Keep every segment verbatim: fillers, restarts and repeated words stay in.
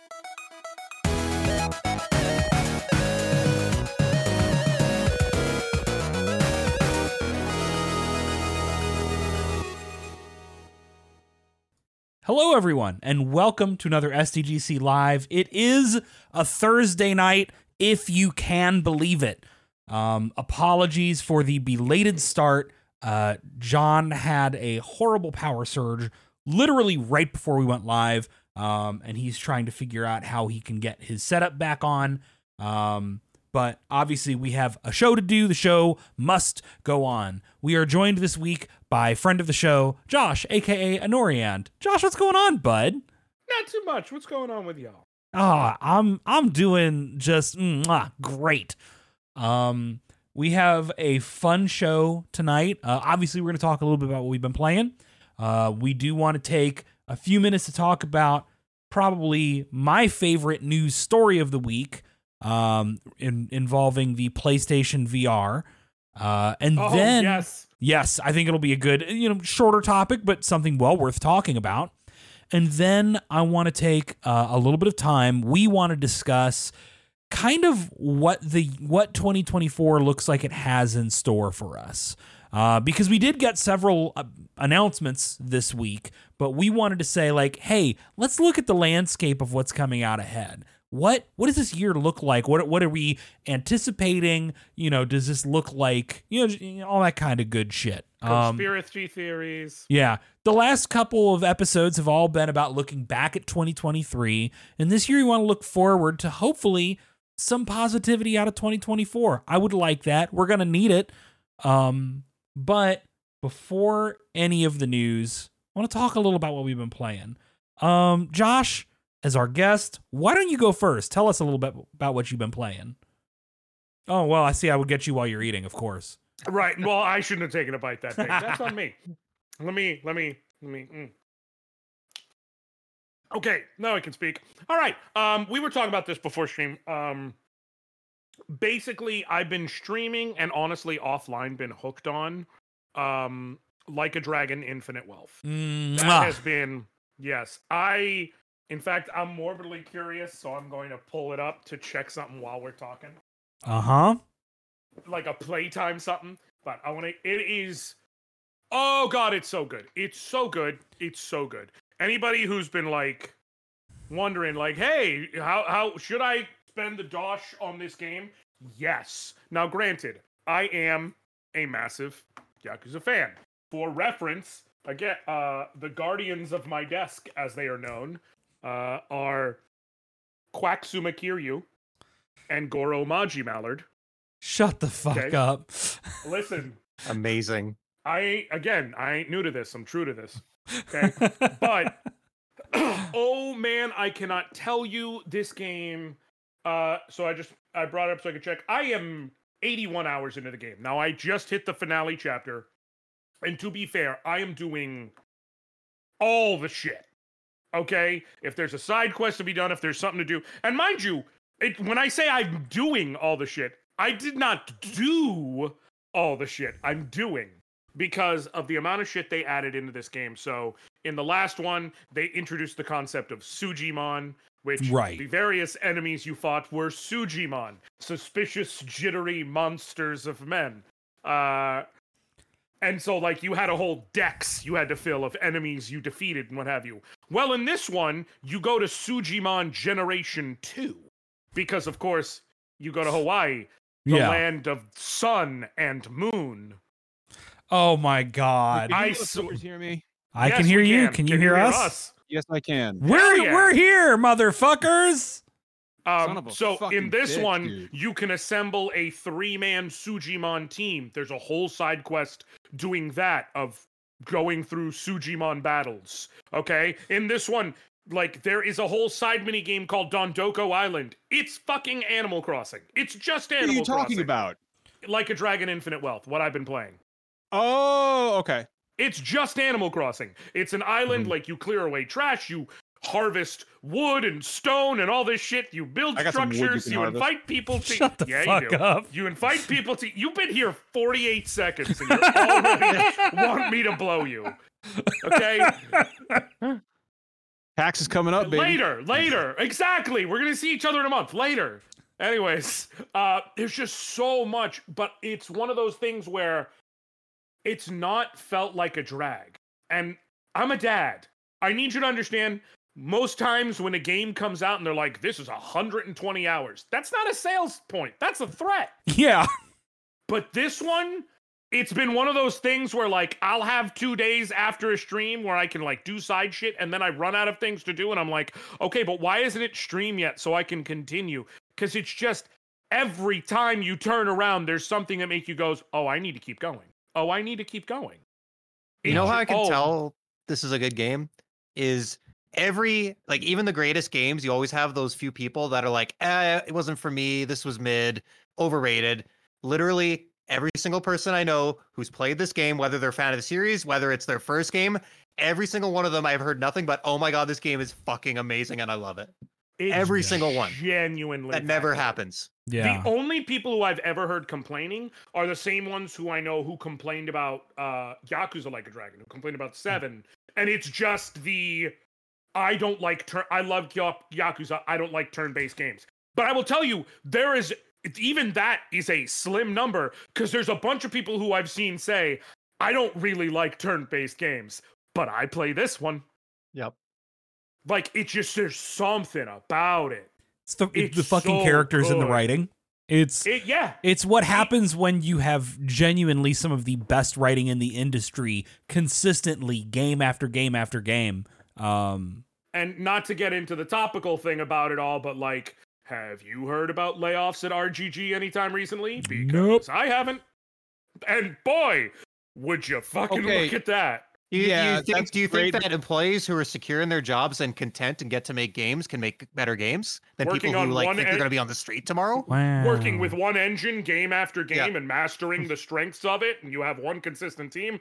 Hello, everyone, and welcome to another S D G C Live. It is a Thursday night, if you can believe it. Um, apologies for the belated start. Uh, John had a horrible power surge literally right before we went live, um, and he's trying to figure out how he can get his setup back on. Um, but obviously, we have a show to do. The show must go on. We are joined this week by friend of the show, Josh, a k a. Anoriand. Josh, what's going on, bud? Not too much. What's going on with y'all? Ah, I'm I'm doing just mwah, great. Um, we have a fun show tonight. Uh, obviously, we're going to talk a little bit about what we've been playing. Uh, we do want to take a few minutes to talk about probably my favorite news story of the week, um, in, involving the PlayStation V R. Uh, and oh, then, yes. yes, I think it'll be a good, you know, shorter topic, but something well worth talking about. And then I want to take uh, a little bit of time. We want to discuss kind of what the what twenty twenty-four looks like it has in store for us. Uh, because we did get several uh, announcements this week, but we wanted to say, like, hey, let's look at the landscape of what's coming out ahead. What what does this year look like? What what are we anticipating? You know, does this look like, you know, all that kind of good shit? Conspiracy um, theories. Yeah. The last couple of episodes have all been about looking back at twenty twenty-three. And this year we want to look forward to hopefully some positivity out of twenty twenty-four. I would like that. We're going to need it. Um, but before any of the news, I want to talk a little about what we've been playing. Um, Josh, as our guest, why don't you go first? Tell us a little bit about what you've been playing. Oh, well, I see. I would get you while you're eating, of course. Right. Well, I shouldn't have taken a bite that day. That's on me. Let me, let me, let me. Mm. Okay, now I can speak. All right. Um, we were talking about this before stream. Um, basically, I've been streaming and honestly offline been hooked on um, Like a Dragon Infinite Wealth. Mm-hmm. That has been, yes. I, in fact, I'm morbidly curious, so I'm going to pull it up to check something while we're talking. Uh-huh. Like a playtime something, but I want to, it is, oh God, it's so good. It's so good. It's so good. Anybody who's been like wondering like, hey, how, how should I spend the dosh on this game? Yes. Now, granted, I am a massive Yakuza fan. For reference, again, uh, the guardians of my desk, as they are known, uh, are Quaxuma Kiryu and Goro Maji Mallard. Shut the fuck okay. up. Listen. Amazing. I, again, I ain't new to this. I'm true to this. Okay. But, oh man, I cannot tell you this game. Uh, so I just, I brought it up so I could check. I am eighty-one hours into the game. Now, I just hit the finale chapter. And to be fair, I am doing all the shit. Okay? If there's a side quest to be done, if there's something to do. And mind you, it, when I say I'm doing all the shit, I did not do all the shit I'm doing because of the amount of shit they added into this game. So in the last one, they introduced the concept of Sujimon, which right. the various enemies you fought were Sujimon, suspicious, jittery monsters of men. Uh, and so like you had a whole dex you had to fill of enemies you defeated and what have you. Well, in this one, you go to Sujimon Generation two because, of course, you go to Hawaii. The yeah. land of sun and moon. Oh my God! Can you I sw- hear me. I yes, can hear you. Can. Can you can hear, you hear us? us? Yes, I can. We're yeah. we're here, motherfuckers. Um, so in this bitch, one, dude. you can assemble a three-man Sujimon team. There's a whole side quest doing that of going through Sujimon battles. Okay, in this one, like there is a whole side mini game called Dondoko Island. It's fucking Animal Crossing. It's just Animal Crossing. What are you talking about? Like a Dragon Infinite Wealth, what I've been playing. Oh, okay. It's just Animal Crossing. It's an island, mm-hmm. like you clear away trash, you harvest wood and stone and all this shit. You build structures, you, you invite people to Shut the yeah, fuck you do. up. You invite people to you've been here forty-eight seconds and you already want me to blow you. Okay? Have Pax is coming up, baby. Later, later. Exactly. We're gonna see each other in a month. Later. Anyways, uh, there's just so much, but it's one of those things where it's not felt like a drag. And I'm a dad. I need you to understand, most times when a game comes out and they're like, this is one hundred twenty hours, that's not a sales point. That's a threat. Yeah. But this one, it's been one of those things where, like, I'll have two days after a stream where I can, like, do side shit, and then I run out of things to do, and I'm like, okay, but why isn't it stream yet so I can continue? Because it's just, every time you turn around, there's something that makes you goes, oh, I need to keep going. Oh, I need to keep going. You know It's- how I can oh, tell this is a good game? Is every, like, even the greatest games, you always have those few people that are like, eh, it wasn't for me, this was mid, overrated. Literally, every single person I know who's played this game, whether they're a fan of the series, whether it's their first game, every single one of them, I've heard nothing but, oh my god, this game is fucking amazing and I love it. it's Every single one. Genuinely. That never good. happens. Yeah. The only people who I've ever heard complaining are the same ones who I know who complained about uh, Yakuza Like a Dragon, who complained about Seven, and it's just the I don't like turn. I love Ya- Yakuza. I don't like turn-based games. But I will tell you, there is even that is a slim number because there's a bunch of people who I've seen say I don't really like turn-based games, but I play this one. Yep. Like it's just there's something about it. It's the, It's the fucking so characters in the good. writing. It's It yeah. it's what happens when you have genuinely some of the best writing in the industry consistently, game after game after game. Um, And not to get into the topical thing about it all, but like, have you heard about layoffs at R G G anytime recently? Because Nope. I haven't. And boy, would you fucking Okay. look at that. Do you, Yeah, do you think, that's do you think great. that employees who are secure in their jobs and content and get to make games can make better games than Working people on who like one think they're en- going to be on the street tomorrow? wow. Working with one engine, game after game, Yeah. and mastering the strengths of it, and you have one consistent team.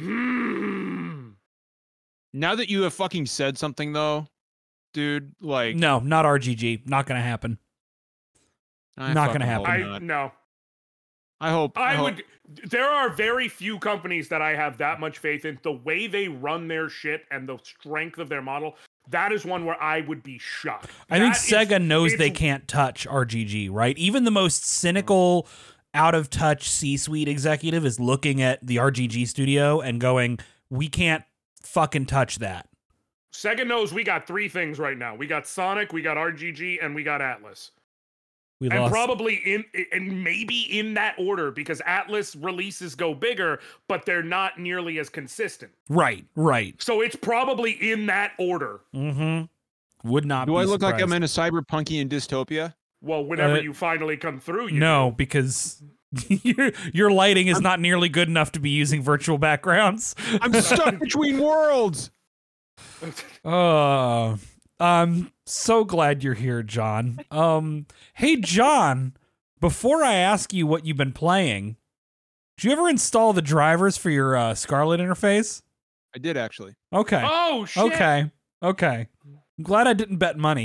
Hmm. Now that you have fucking said something though, dude, like No, not R G G. Not gonna happen. I not fucking gonna hope happen. I not. no. I hope. I hope- would. There are very few companies that I have that much faith in. The way they run their shit and the strength of their model, that is one where I would be shocked. I think That is- Sega knows they it's- can't touch R G G, right? Even the most cynical, out of touch C-suite executive is looking at the R G G studio and going, "We can't fucking touch that." Sega knows we got three things right now. We got Sonic, we got R G G, and we got Atlas. We And lost. probably in and maybe in that order because Atlas releases go bigger, but they're not nearly as consistent. Right, right. So it's probably in that order. Mm-hmm. Would not. Do be I look like I'm surprised. in a cyberpunkian dystopia? Well, whenever Uh, you finally come through, you No, because your your lighting is not nearly good enough to be using virtual backgrounds. I'm stuck between worlds. Uh, I'm so glad you're here, John. Um, hey, John, before I ask you what you've been playing, did you ever install the drivers for your uh, Scarlet interface? I did actually. Okay. Oh shit! Okay. Okay. I'm glad I didn't bet money.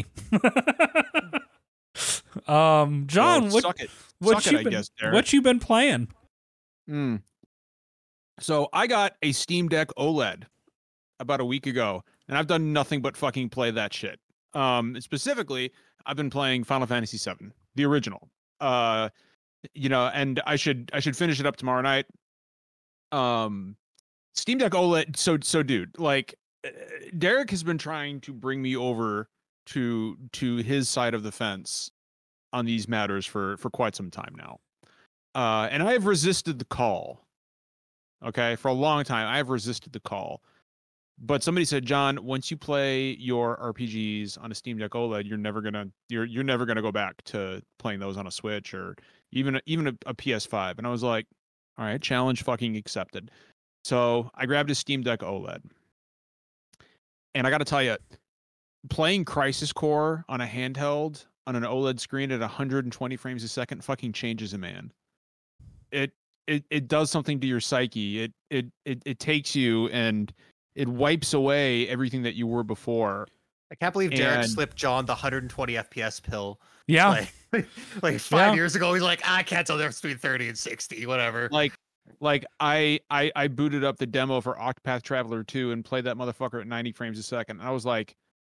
um, John, Well, what suck it. what Suck you it, I been guess, Derek. what you been playing? Mm. So I got a Steam Deck OLED about a week ago, and I've done nothing but fucking play that shit. Um, specifically, I've been playing Final Fantasy seven, the original. Uh, you know, and I should I should finish it up tomorrow night. Um, Steam Deck OLED. So so, dude, like, uh, Derek has been trying to bring me over to to his side of the fence on these matters for for quite some time now. Uh, and I have resisted the call. Okay, for a long time, I have resisted the call. But somebody said, John, once you play your R P Gs on a Steam Deck OLED, you're never gonna you're you're never gonna go back to playing those on a Switch or even even a, a P S five. And I was like, all right, challenge fucking accepted. So I grabbed a Steam Deck OLED, and I got to tell you, playing Crisis Core on a handheld on an OLED screen at one hundred twenty frames a second fucking changes a man. It it it does something to your psyche. It it it it takes you and it wipes away everything that you were before. I can't believe Derek And- slipped John the one hundred twenty F P S pill. Yeah. Like, like five Yeah. years ago, he's like, I can't tell the difference between thirty and sixty, whatever. Like like I I I booted up the demo for Octopath Traveler two and played that motherfucker at ninety frames a second. I was like,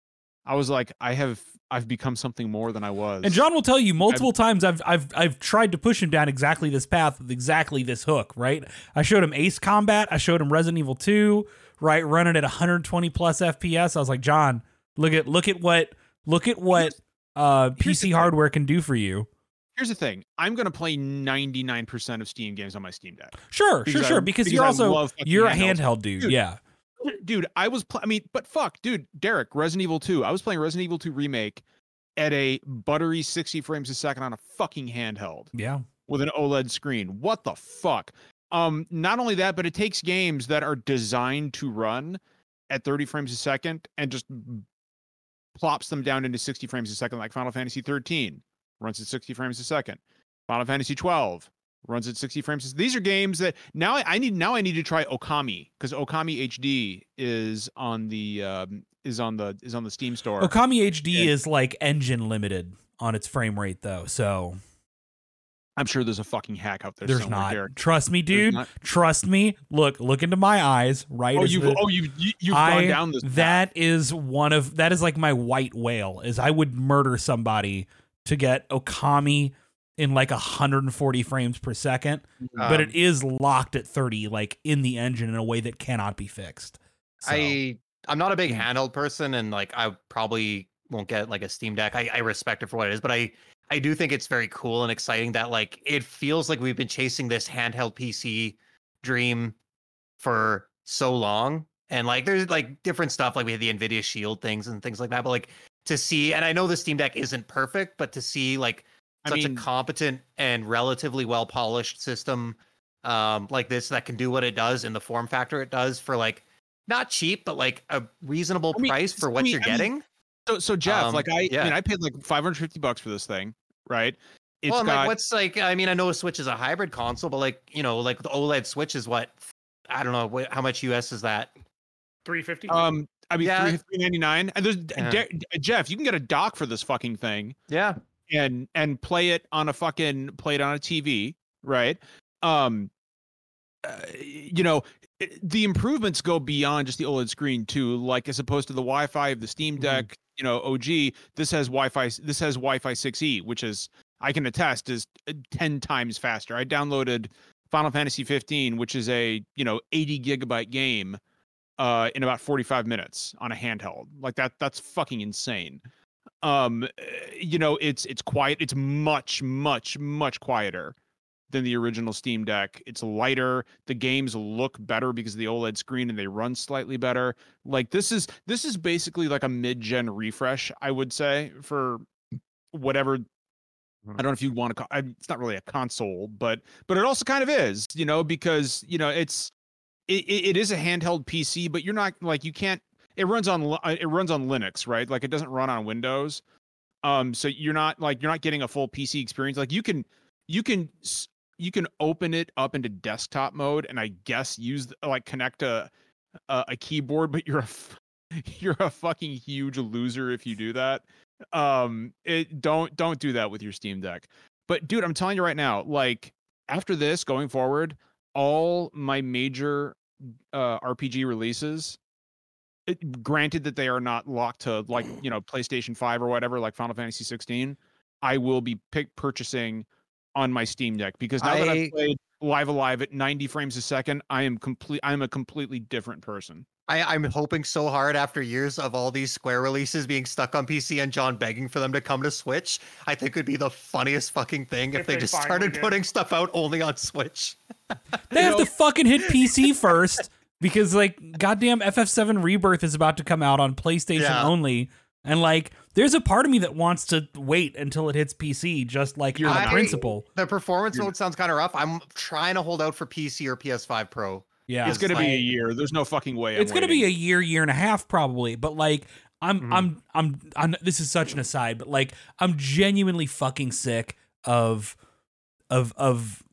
I was like, I have I've become something more than I was. And John will tell you multiple I've, times I've I've I've tried to push him down exactly this path with exactly this hook, right? I showed him Ace Combat, I showed him Resident Evil two, right, running at one hundred twenty plus F P S. I was like, John, look at look at what look at what uh, P C hardware can do for you. Here's the thing. I'm going to play ninety-nine percent of Steam games on my Steam Deck. Sure, sure, sure. Because, because you're also, you're a handheld dude. dude. Yeah. Dude, I was, pl- I mean, but fuck, dude, Derek, Resident Evil two. I was playing Resident Evil two Remake at a buttery sixty frames a second on a fucking handheld. Yeah. With an OLED screen. What the fuck? Um, not only that, but it takes games that are designed to run at thirty frames a second and just plops them down into sixty frames a second, like Final Fantasy thirteen. Runs at sixty frames a second. Final Fantasy twelve runs at sixty frames a second. These are games that now I, I need now I need to try Okami, because Okami H D is on the um, is on the is on the Steam store. Okami H D and is like engine limited on its frame rate though, so I'm sure there's a fucking hack out there. There's not. Derek. Trust me, dude. Trust me. Look, look into my eyes. Right. Oh, you've the, oh you you you've I, gone down this. That path. is one of that is like my white whale. Is I would murder somebody to get Okami in like one hundred forty frames per second, um, but it is locked at thirty, like in the engine in a way that cannot be fixed. So. I I'm not a big handheld person, and like I probably won't get like a Steam Deck. I, I respect it for what it is, but I I do think it's very cool and exciting that like it feels like we've been chasing this handheld P C dream for so long, and like there's like different stuff, like we had the Nvidia Shield things and things like that, but like to see, and I know the Steam Deck isn't perfect, but to see like such I mean, a competent and relatively well polished system um, like this that can do what it does in the form factor it does for like not cheap, but like a reasonable I mean, price for what I mean, you're I getting. Mean, so, so Jeff, um, like I, yeah. I mean, I paid like five hundred fifty bucks for this thing, right? It's well, got, like what's like, I mean, I know a Switch is a hybrid console, but like, you know, like the OLED Switch is what, I don't know, what, how much U S is that? three fifty Um, I mean, yeah. three ninety-nine. And there's yeah. De- Jeff, you can get a dock for this fucking thing. Yeah. And and play it on a fucking play it on a T V, right? Um, uh, you know, the improvements go beyond just the OLED screen too. Like as opposed to the Wi-Fi of the Steam Deck, mm-hmm. you know, O G. This has Wi-Fi. This has Wi-Fi six E, which is I can attest is ten times faster. I downloaded Final Fantasy fifteen, which is a you know eighty gigabyte game. Uh, in about forty-five minutes on a handheld. Like that, that's fucking insane. Um, you know, it's it's quiet. It's much, much, much quieter than the original Steam Deck. It's lighter. The games look better because of the OLED screen, and they run slightly better. Like this is this is basically like a mid-gen refresh, I would say, for whatever. I don't know if you want to. It's not really a console, but but it also kind of is, you know, because you know it's. It, it is a handheld P C, but you're not like you can't. It runs on it runs on Linux, right? Like it doesn't run on Windows. Um, so you're not like you're not getting a full P C experience. Like you can you can you can open it up into desktop mode, and I guess use like connect a a, a keyboard, but you're a you're a fucking huge loser if you do that. Um, it don't don't do that with your Steam Deck. But dude, I'm telling you right now, like after this going forward. All my major uh, R P G releases, it, granted that they are not locked to like you know PlayStation five or whatever, like Final Fantasy sixteen, I will be pick purchasing on my Steam Deck because now I, that I've played Live Alive at ninety frames a second, I am complete. I am a completely different person. I, I'm hoping so hard after years of all these Square releases being stuck on P C and John begging for them to come to Switch. I think it'd be the funniest fucking thing if, if they, they just started did. putting stuff out only on Switch. They have to fucking hit P C first because like goddamn F F seven Rebirth is about to come out on PlayStation yeah. only. And like there's a part of me that wants to wait until it hits P C just like your principle. The performance You're... mode sounds kind of rough. I'm trying to hold out for P C or P S five Pro. Yeah, it's gonna like, be a year. There's no fucking way. I'm it's gonna waiting. be a year, year and a half probably. But like, I'm, mm-hmm. I'm, I'm, I'm. This is such an aside, but like, I'm genuinely fucking sick of, of, of,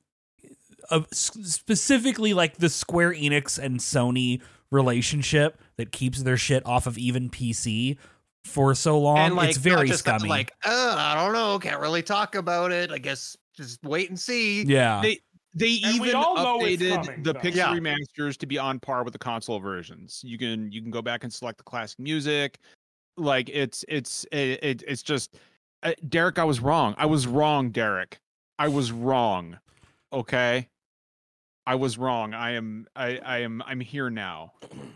of specifically like the Square Enix and Sony relationship that keeps their shit off of even P C for so long. And like, it's very just scummy. Like, uh, I don't know. Can't really talk about it. I guess just wait and see. Yeah. They, They and even updated coming, the though. Pixel yeah. remasters to be on par with the console versions. You can you can go back and select the classic music. Like it's it's it, it it's just uh, Derek. I was wrong. I was wrong, Derek. I was wrong. Okay, I was wrong. I am I I am I'm here now.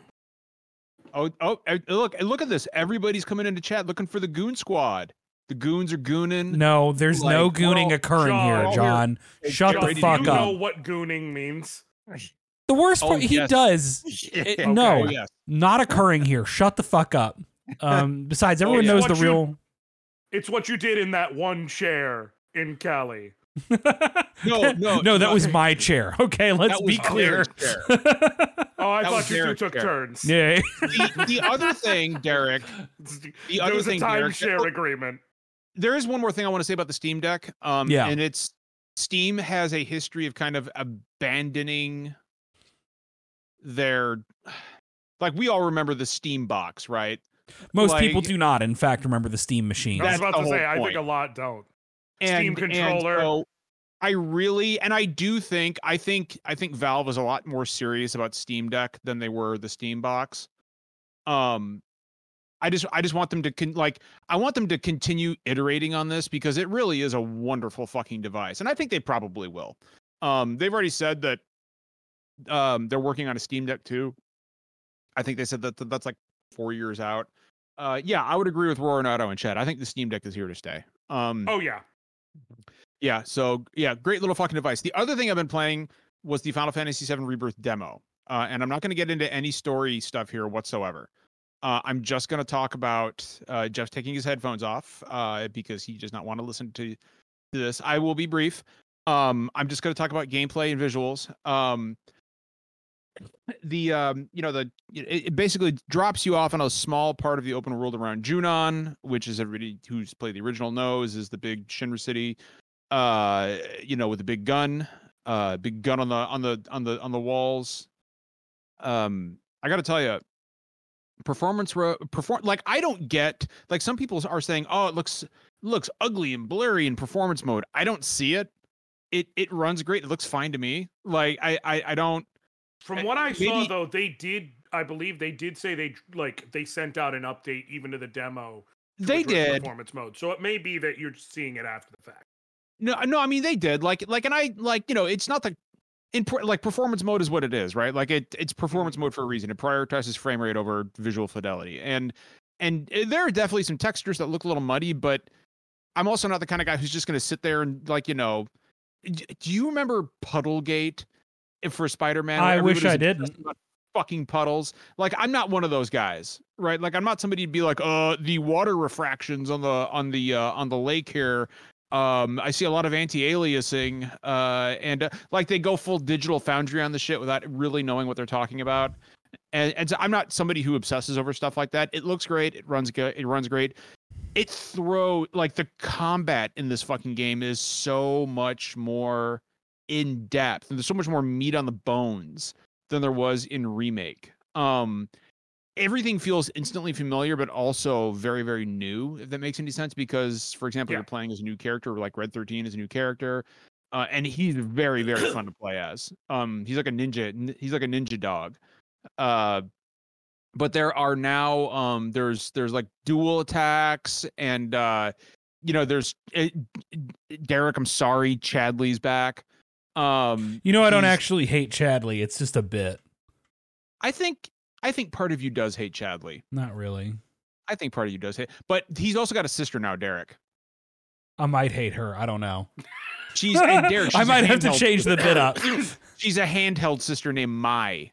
Oh oh uh, look look at this. Everybody's coming into chat looking for the Goon Squad. The goons are gooning. No, there's Like, no we're gooning all- occurring John, here, we're all John. here. Shut Get the ready to fuck Do you up. know what gooning means? The worst part, Oh, he yes. does. It- Okay. No, Oh yes. not occurring here. Shut the fuck up. Um, besides, Oh, everyone yeah. knows What the you- real. It's what you did in that one chair in Cali. No, no, no, that no. was my chair. Okay, let's That be was clear. Derek's chair. Oh, I That thought was you two Derek's took chair. turns. Yeah. the, the other thing, Derek, the there other was a thing, Derek, timeshare oh, agreement. there is one more thing I want to say about the Steam Deck. Um, Yeah. and it's Steam has a history of kind of abandoning their, like we all remember the Steam box, right? Most Like- people do not, in fact, remember the Steam machine. I was That's about the to whole say, I think point. a lot don't. And, Steam controller. And so I really, and I do think, I think, I think Valve is a lot more serious about Steam Deck than they were the Steam box. Um, I just, I just want them to con- like, I want them to continue iterating on this because it really is a wonderful fucking device, and I think they probably will. Um, they've already said that, um, they're working on a Steam Deck too. I think they said that th- that's like four years out. Uh, yeah, I would agree with Roronado and Chad. I think the Steam Deck is here to stay. Um, Oh yeah. yeah, so yeah, great little fucking device. The other thing I've been playing was the Final Fantasy seven Rebirth demo. Uh, and I'm not going to get into any story stuff here whatsoever. Uh, I'm just going to talk about uh, Jeff taking his headphones off uh, because he does not want to listen to, to this. I will be brief. Um, I'm just going to talk about gameplay and visuals. Um, the um, you know the it, it basically drops you off on a small part of the open world around Junon, which is everybody who's played the original knows is the big Shinra city. Uh, you know, with the big gun, uh, big gun on the on the on the on the walls. Um, I got to tell you, performance ro- perform like I don't get like some people are saying, oh, it looks looks ugly and blurry in performance mode. I don't see it. It it runs great. It looks fine to me. Like I I, I don't. From Uh, what I saw, maybe- though, they did. I believe they did say they like they sent out an update even to the demo. to They address did. performance mode, so it may be that you're seeing it after the fact. No, no, I mean they did. Like, like, and I like, you know, it's not the in per- like performance mode is what it is, right? Like it, it's performance mode for a reason. It prioritizes frame rate over visual fidelity, and and uh, there are definitely some textures that look a little muddy. But I'm also not the kind of guy who's just going to sit there and like, you know, d- do you remember Puddlegate for Spider-Man? I where wish I everybody's obsessed didn't. about Fucking puddles. Like I'm not one of those guys, right? Like I'm not somebody to be like, uh, the water refractions on the on the uh, on the lake here. Um, I see a lot of anti-aliasing, uh, and uh, like they go full digital foundry on the shit without really knowing what they're talking about. And, and so I'm not somebody who obsesses over stuff like that. It looks great. It runs good. It runs great. It throw like the combat in this fucking game is so much more in depth, and there's so much more meat on the bones than there was in Remake. Um, everything feels instantly familiar, but also very, very new, if that makes any sense. Because, for example, Yeah. you're playing as a new character, like Red thirteen is a new character, uh, and he's very, very fun to play as. Um, he's like a ninja. n- He's like a ninja dog. Uh, but there are now um, there's there's like dual attacks, and uh, you know, there's it, Derek. I'm sorry, Chadley's back. Um, You know, I don't he's- actually hate Chadley. It's just a bit. I think I think part of you does hate Chadley. Not really. I think part of you does hate, but he's also got a sister now, Derek. I might hate her. I don't know. She's and Derek. She's I a might have to handheld- change the bit up. She's a handheld sister named Mai.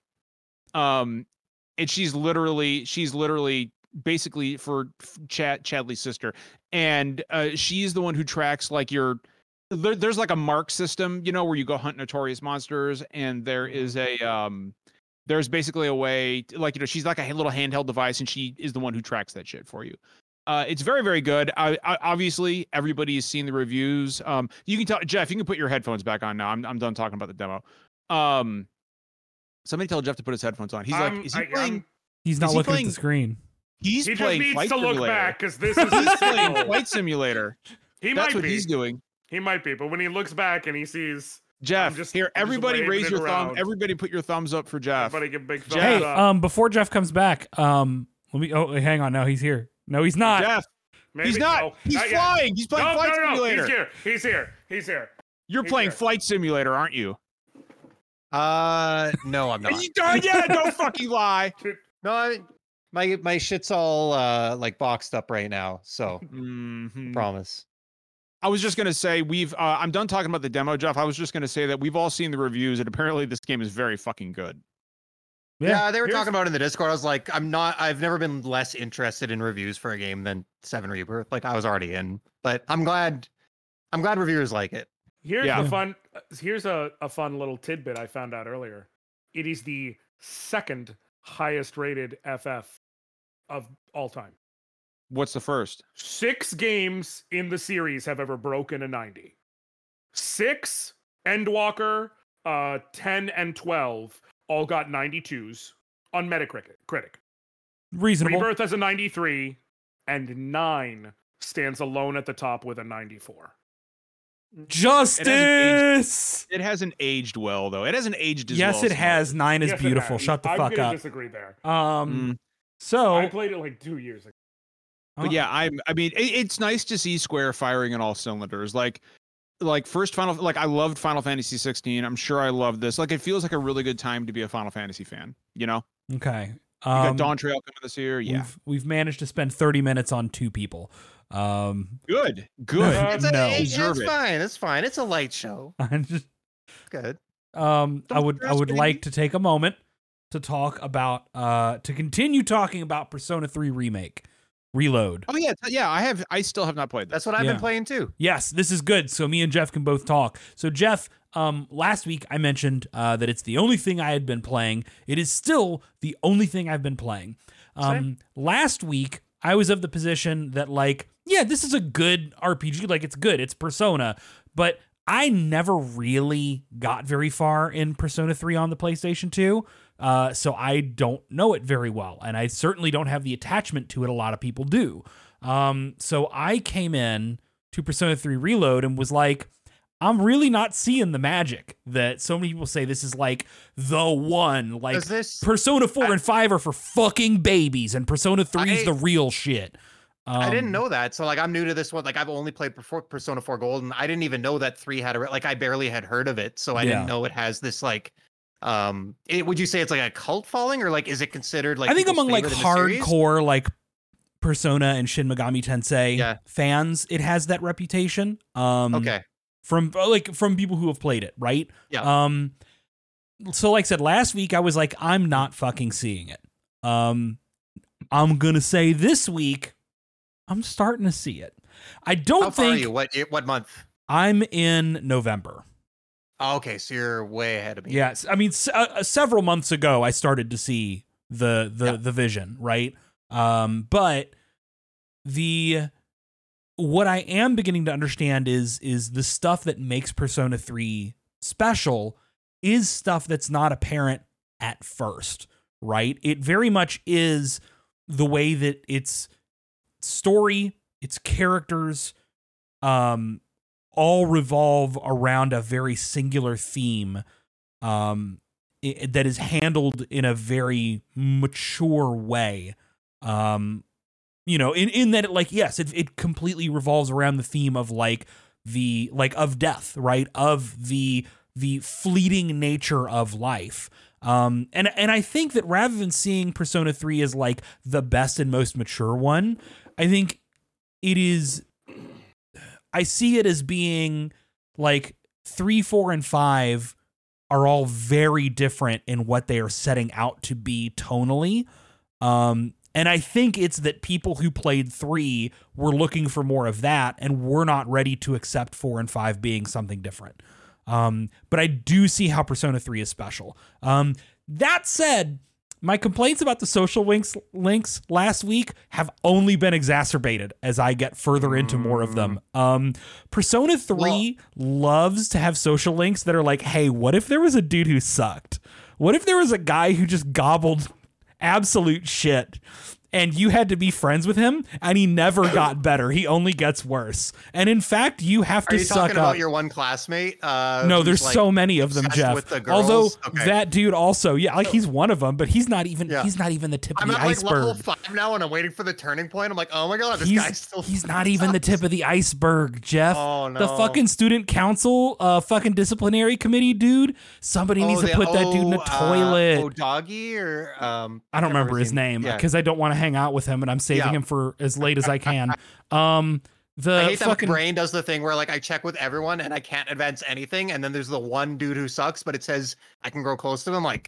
Um, and she's literally she's literally basically for Chad Chadley's sister, and uh, she's the one who tracks like your. There, there's like a mark system, you know, where you go hunt notorious monsters, and there is a um. There's basically a way, to, like, you know, she's like a little handheld device, and she is the one who tracks that shit for you. Uh, it's very, very good. I, I, obviously, everybody has seen the reviews. Um, you can tell Jeff. You can put your headphones back on now. I'm, I'm done talking about the demo. Um, somebody tell Jeff to put his headphones on. He's I'm- like, is he I- playing? I'm- He's not Is he looking at playing- the screen. He's he just playing needs Flight to look Simulator. back because this is He's his playing signal. Flight Simulator. He That's might what be. he's doing. He might be, but when he looks back and he sees Jeff, just- here, I'm just everybody waving raise it your thumb. around. Everybody put your thumbs up for Jeff. everybody give big thumbs Jeff. Hey, up. um, before Jeff comes back, um, let me. Oh, hang on. No, he's here. No, he's not. Jeff, Maybe, he's not. no, he's not yet. flying. He's playing No, Flight no, no, no. Simulator. He's here. He's here. He's here. You're He's playing here. Flight Simulator, aren't you? Uh, no, I'm Are not. you darn yeah, don't fucking lie. No, I, my my shit's all uh like boxed up right now. So Mhm. promise. I was just gonna say we've. Uh, I'm done talking about the demo, Jeff. I was just gonna say that we've all seen the reviews, and apparently this game is very fucking good. Yeah. Yeah, they were Here's- talking about it in the Discord. I was like, I'm not. I've never been less interested in reviews for a game than Seven Rebirth. Like I was already in, but I'm glad. I'm glad reviewers like it. Here's Yeah. the fun. Here's a, a fun little tidbit I found out earlier. It is the second highest rated F F of all time. What's the first? Six games in the series have ever broken a ninety. Six, Endwalker, uh, ten, and twelve all got ninety-twos on Metacritic. Critic. Reasonable. Rebirth has a ninety-three, and nine stands alone at the top with a ninety-four. Justice. It hasn't aged well, though. It hasn't aged as Yes, well. it as has. Nine is Yes, it beautiful. has. Shut the I'm fuck gonna up. disagree there. Um. Mm. So. I played it like two years ago. But yeah, I'm. I mean, it, it's nice to see Square firing on all cylinders. Like, like first Final. Like I loved Final Fantasy sixteen. I'm sure I love this. Like, it feels like a really good time to be a Final Fantasy fan. You know, Okay. you Um, got Dawn Trail coming this year. Yeah, We've, we've managed to spend thirty minutes on two people. Um. good, good. Uh, It's, a, no. it- Deserve it's it. fine. It's fine. It's a light show. I'm just. It's good. Um. I Don't would. I stress, would baby. like to take a moment to talk about. Uh. To continue talking about Persona three Remake, Reload. Oh yeah, t- yeah. I have. I still have not played this. That's what I've Yeah. been playing too. Yes, this is good. So me and Jeff can both talk. So Jeff, um, last week I mentioned uh, that it's the only thing I had been playing. It is still the only thing I've been playing. Um, last week I was of the position that like, yeah, this is a good R P G. Like it's good. It's Persona, but I never really got very far in Persona three on the PlayStation two. Uh, so I don't know it very well, and I certainly don't have the attachment to it a lot of people do. Um, so I came in to Persona three Reload and was like, I'm really not seeing the magic that so many people say this is like the one. Like Does this? Persona four I- and five are for fucking babies, and Persona three is I- the real shit. Um, I didn't know that. So like I'm new to this one. Like I've only played Perfor- Persona four Gold, and I didn't even know that three had a re- like I barely had heard of it. So I Yeah. didn't know it has this like um it, would you say it's like a cult following, or like is it considered like I think people's among like favorite in the series? hardcore like Persona and Shin Megami Tensei Yeah. fans, it has that reputation. Um, Okay. from like from people who have played it, right? Yeah. Um so like I said last week I was like I'm not fucking seeing it. Um I'm going to say this week I'm starting to see it. I don't How far are think you? What what month? I'm in November. Oh, okay, so you're way ahead of me. Yes. I mean s- uh, several months ago I started to see the the Yeah. the vision, right? Um but the what I am beginning to understand is is the stuff that makes Persona three special is stuff that's not apparent at first, right? It very much is the way that its story, its characters, um, all revolve around a very singular theme, um, i- that is handled in a very mature way. Um, you know, in, in that, it, like, yes, it, it completely revolves around the theme of like the, like of death, right? Of the, the fleeting nature of life. Um, and, and I think that rather than seeing Persona three as like the best and most mature one, I think it is, I see it as being like three, four, and five are all very different in what they are setting out to be tonally. Um, and I think it's that people who played three were looking for more of that and were not ready to accept four and five being something different. Um, but I do see how Persona three is special. Um, that said, my complaints about the social links links last week have only been exacerbated as I get further into more of them. Um, Persona three loves to have social links that are like, hey, what if there was a dude who sucked? What if there was a guy who just gobbled absolute shit and you had to be friends with him, and he never got better. He only gets worse. And in fact, you have Are to you suck talking up. about your one classmate? Uh, no, who's, there's like, so many of them, obsessed Jeff. with the girls? Although Okay. that dude also, yeah, like he's one of them, but he's not even Yeah. he's not even the tip I'm of the at like level iceberg. five now, and I'm waiting for the turning point. I'm like, oh my god, this He's, guy's still. he's not even the tip of the iceberg, Jeff. Oh, The no. fucking student council, uh, fucking disciplinary committee dude. Somebody Oh, needs to the put that dude in a O- toilet. Uh, Odagi or um. I don't can't remember his name Yeah. because I don't want to hang out with him, and I'm saving Yeah. him for as late as I can. Um, the I hate that fucking my brain does the thing where like I check with everyone and I can't advance anything, and then there's the one dude who sucks, but it says I can grow close to him. Like,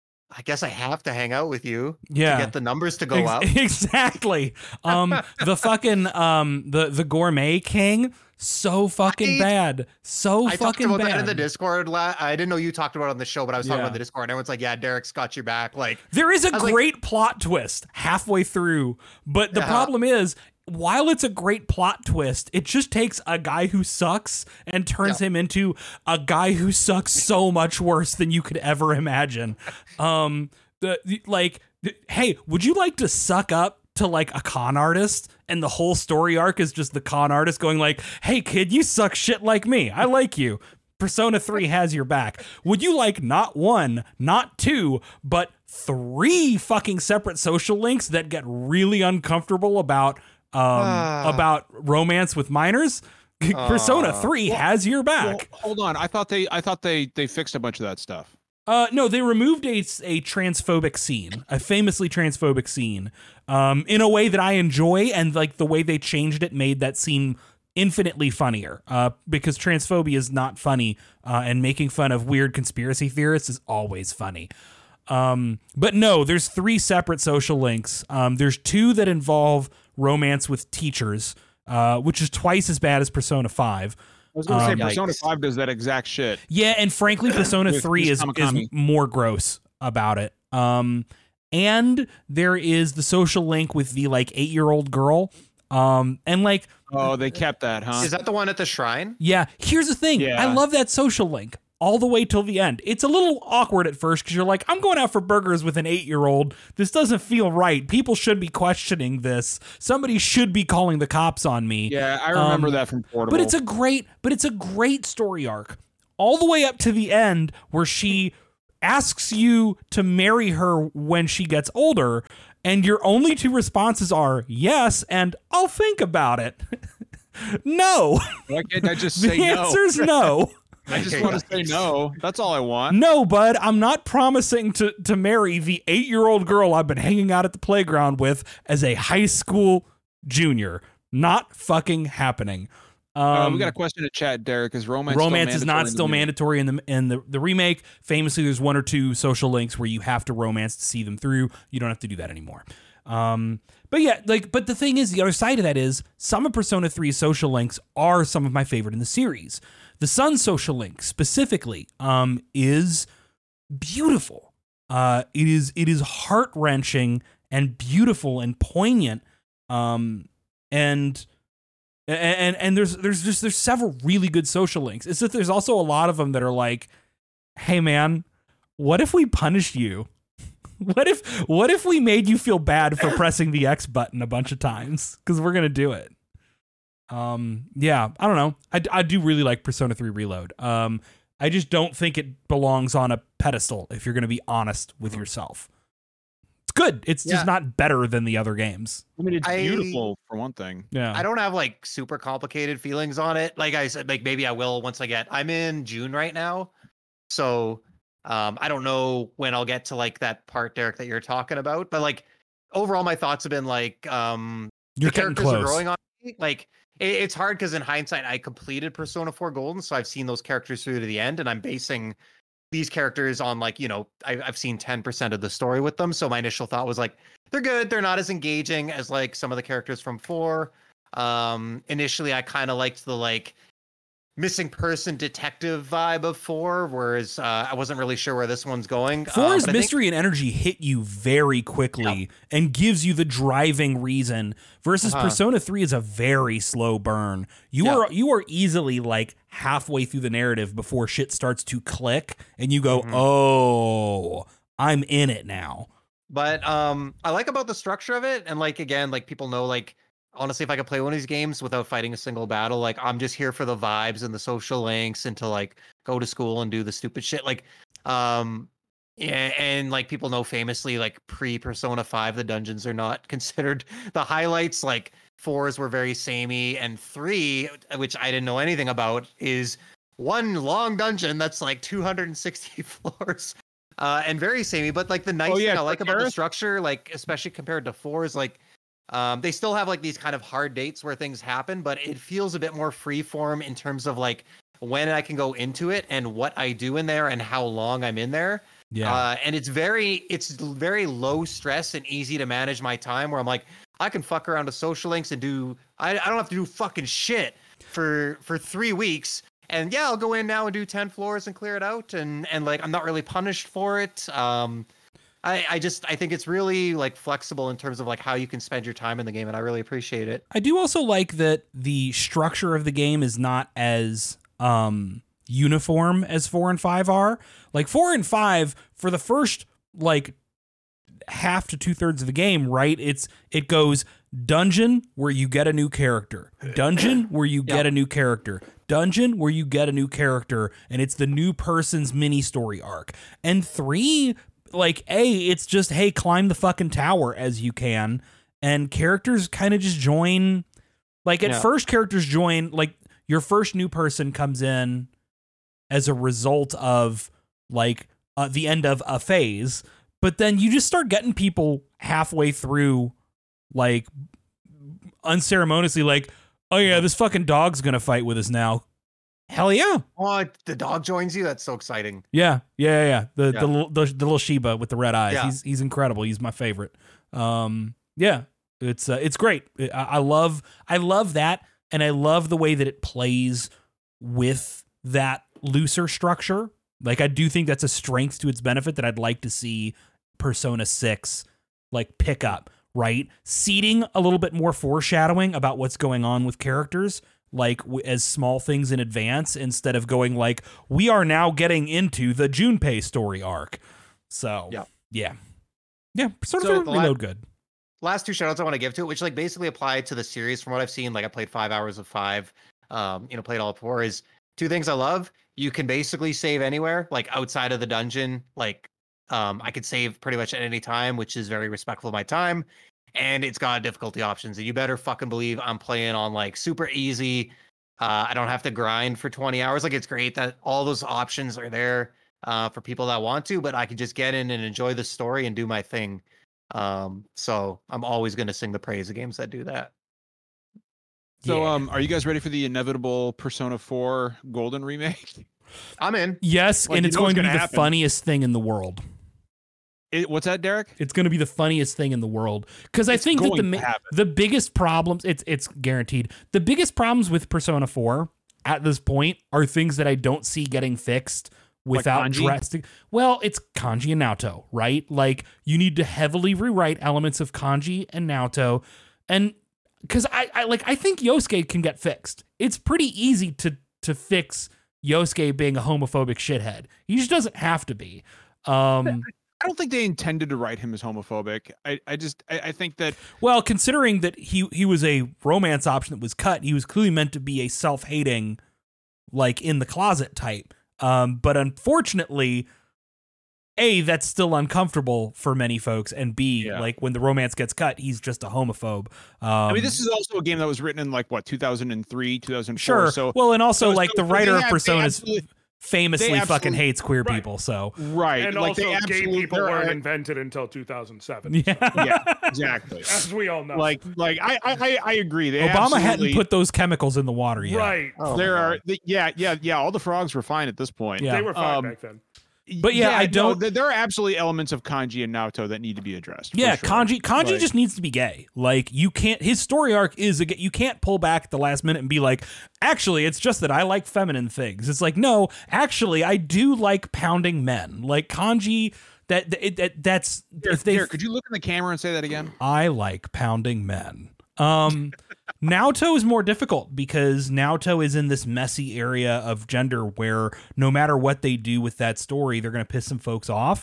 I guess I have to hang out with you yeah. to get the numbers to go Ex- up. Exactly. Um, the fucking um, the the gourmet king, so fucking I- bad, so I talked fucking about bad. that in the Discord. La- I didn't know you talked about it on the show, but I was talking Yeah. about the Discord, and everyone's like, "Yeah, Derek's got your back." Like, There is a I was like- great plot twist halfway through, but the Yeah. problem is, while it's a great plot twist, it just takes a guy who sucks and turns Yeah. him into a guy who sucks so much worse than you could ever imagine. Um, the, the like, the, hey, would you like to suck up to like a con artist? And the whole story arc is just the con artist going like, "Hey, kid, you suck shit like me. I like you." Persona three has your back. Would you like not one, not two, but three fucking separate social links that get really uncomfortable about um Ah. about romance with minors? Persona three has your Well, back. hold on. I thought they I thought they they fixed a bunch of that stuff. Uh, no, they removed a, a transphobic scene, a famously transphobic scene, um, in a way that I enjoy, and like the way they changed it made that scene infinitely funnier. Uh, because transphobia is not funny, uh, and making fun of weird conspiracy theorists is always funny. Um, but no, there's three separate social links. Um, there's two that involve romance with teachers, uh, which is twice as bad as Persona five. I was going to Um, say Persona Yikes. five does that exact shit. Yeah, and frankly, Persona With- three with is, is Kamikami. more gross about it. Um, and there is the social link with the like eight year old girl. Um, and like, Oh, they kept that, huh? Is that the one at the shrine? yeah, here's the thing. Yeah. I love that social link all the way till the end. It's a little awkward at first because you're like, I'm going out for burgers with an eight year old. This doesn't feel right. People should be questioning this. Somebody should be calling the cops on me. Yeah, I remember Um, that from Portable. But it's a great, but it's a great story arc, all the way up to the end where she asks you to marry her when she gets older, and your only two responses are yes and I'll think about it. No, Why can't I just the say no? answer's no. I just want to say no. That's all I want. No, bud, I'm not promising to to marry the eight year old girl I've been hanging out at the playground with as a high school junior. Not fucking happening. Um, Uh, we got a question to chat, Derek. Is romance romance still is not still mandatory in the mandatory in the in the the remake. Famously, there's one or two social links where you have to romance to see them through. You don't have to do that anymore. Um, but yeah, like, but the thing is, the other side of that is some of Persona three's social links are some of my favorite in the series. The Sun social link specifically um, is beautiful. Uh, it is it is heart wrenching and beautiful and poignant. Um, and and and there's there's just there's several really good social links. It's that there's also a lot of them that are like, hey man, what if we punished you? What if what if we made you feel bad for pressing the X button a bunch of times? Because we're gonna do it. Um, yeah, I don't know. I, I do really like Persona three Reload. Um, I just don't think it belongs on a pedestal if you're gonna be honest with yourself. It's good. It's Yeah. just not better than the other games. I mean, it's I- beautiful for one thing. Yeah. I don't have like super complicated feelings on it. Like I said, like maybe I will once I get. I'm in June right now, so um, I don't know when I'll get to like that part, Derek, that you're talking about. But like overall, my thoughts have been like um, You're the getting characters close. are growing on me. Like it, it's hard because in hindsight, I completed Persona four Golden, so I've seen those characters through to the end, and I'm basing these characters on like you know I, I've seen ten percent of the story with them. So my initial thought was like they're good. They're not as engaging as like some of the characters from four. Um, initially, I kind of liked the like missing person detective vibe of four, whereas uh, I wasn't really sure where this one's going. Four's um, but I think- mystery and energy hit you very quickly and gives you the driving reason. Versus Uh-huh. Persona three is a very slow burn. You Yeah. are you are easily like halfway through the narrative before shit starts to click and you go, Mhm. "Oh, I'm in it now." But um, I like about the structure of it, and like again, like people know, like honestly, if I could play one of these games without fighting a single battle, like I'm just here for the vibes and the social links and to like go to school and do the stupid shit. Like, um, yeah, and like people know famously, like pre Persona five, the dungeons are not considered the highlights. Like fours were very samey, and three, which I didn't know anything about, is one long dungeon that's like two hundred sixty floors. Uh, and very samey, but like the nice Oh, yeah, thing I like about the Earth? structure, like especially compared to four, is like um, they still have like these kind of hard dates where things happen, but it feels a bit more freeform in terms of like when I can go into it and what I do in there and how long I'm in there. Yeah. Uh, and it's very, it's very low stress and easy to manage my time. Where I'm like, I can fuck around to social links and do, I, I don't have to do fucking shit for for three weeks. And yeah, I'll go in now and do ten floors and clear it out. And, and like, I'm not really punished for it. Um, I, I just, I think it's really like flexible in terms of like how you can spend your time in the game. And I really appreciate it. I do also like that the structure of the game is not as um, uniform as four and five are. Like four and five, for the first like half to two thirds of the game, right? It's it goes dungeon where you get a new character, dungeon where you get a new character, dungeon where you get a new character, and it's the new person's mini story arc. And three, like A, it's just hey, climb the fucking tower as you can, and characters kind of just join. Like at Yeah. first, characters join. Like your first new person comes in as a result of like uh, the end of a phase, but then you just start getting people halfway through, like unceremoniously, like, oh yeah, this fucking dog's gonna fight with us now. Hell yeah, Oh, the dog joins you. That's so exciting. yeah, yeah, yeah. yeah. The, Yeah. the the the the little Shiba with the red eyes. Yeah. He's he's incredible. He's my favorite. Um, yeah, it's uh, it's great. I, I love I love that, and I love the way that it plays with that looser structure. Like I do think that's a strength to its benefit that I'd like to see Persona six like pick up, right? Seeding a little bit more foreshadowing about what's going on with characters, like w- as small things in advance, instead of going like, we are now getting into the Junpei story arc. So Yeah. yeah, yeah. Persona So four the la- Reload good. Last two shoutouts I want to give to it, which like basically apply to the series from what I've seen. Like I played five hours of five, um, you know, played all four. Is two things I love. You can basically save anywhere, like outside of the dungeon. Like um, I could save pretty much at any time, which is very respectful of my time. And it's got difficulty options, and you better fucking believe I'm playing on like super easy. Uh, I don't have to grind for twenty hours. Like it's great that all those options are there uh, for people that want to, but I can just get in and enjoy the story and do my thing. Um, so I'm always going to sing the praise of games that do that. So, Yeah. um, are you guys ready for the inevitable Persona four Golden remake? I'm in. Yes, Like, and you it's know going what's to be gonna the happen. funniest thing in the world. It, what's that, Derek? It's going to be the funniest thing in the world, because I It's think that the going to ma- happen. the biggest problems it's it's guaranteed. The biggest problems with Persona four at this point are things that I don't see getting fixed without kanji? drastic. Well, it's kanji and Naoto, right? Like you need to heavily rewrite elements of kanji and Naoto, and because I, I like I think Yosuke can get fixed. It's pretty easy to to fix Yosuke being a homophobic shithead. He just doesn't have to be. Um, I don't think they intended to write him as homophobic. I, I just, I, I think that Well, considering that he he was a romance option that was cut, he was clearly meant to be a self-hating, like in the closet type. Um, but unfortunately, A, that's still uncomfortable for many folks, and B, Yeah. like when the romance gets cut, he's just a homophobe. Um, I mean, this is also a game that was written in like what two thousand three, two thousand four. sure. So well, and also so- like so the they writer of have- they Personas absolutely- famously they fucking absolutely- hates queer right. people. So right, And like also, they gay absolutely people there weren't are- invented until two thousand seven. yeah, yeah, exactly. As we all know. Like, like I, I, I agree. They Obama hadn't absolutely- put those chemicals in the water yet. right. Oh, there my are, God. the, yeah, yeah, yeah. All the frogs were fine at this point. Yeah. They were fine Um, back then. But yeah, I no, don't- there- there are absolutely elements of kanji and Naoto that need to be addressed. for Yeah, sure. Kanji Kanji Like- just needs to be gay. Like you can't his story arc is a, you can't pull back at the last minute and be like, actually, it's just that I like feminine things. It's like, no, actually, I do like pounding men. Like Kanji that that, that that's Derek, if they Derek, could you look in the camera and say that again? I like pounding men. Um Naoto is more difficult because Naoto is in this messy area of gender where no matter what they do with that story, they're going to piss some folks off.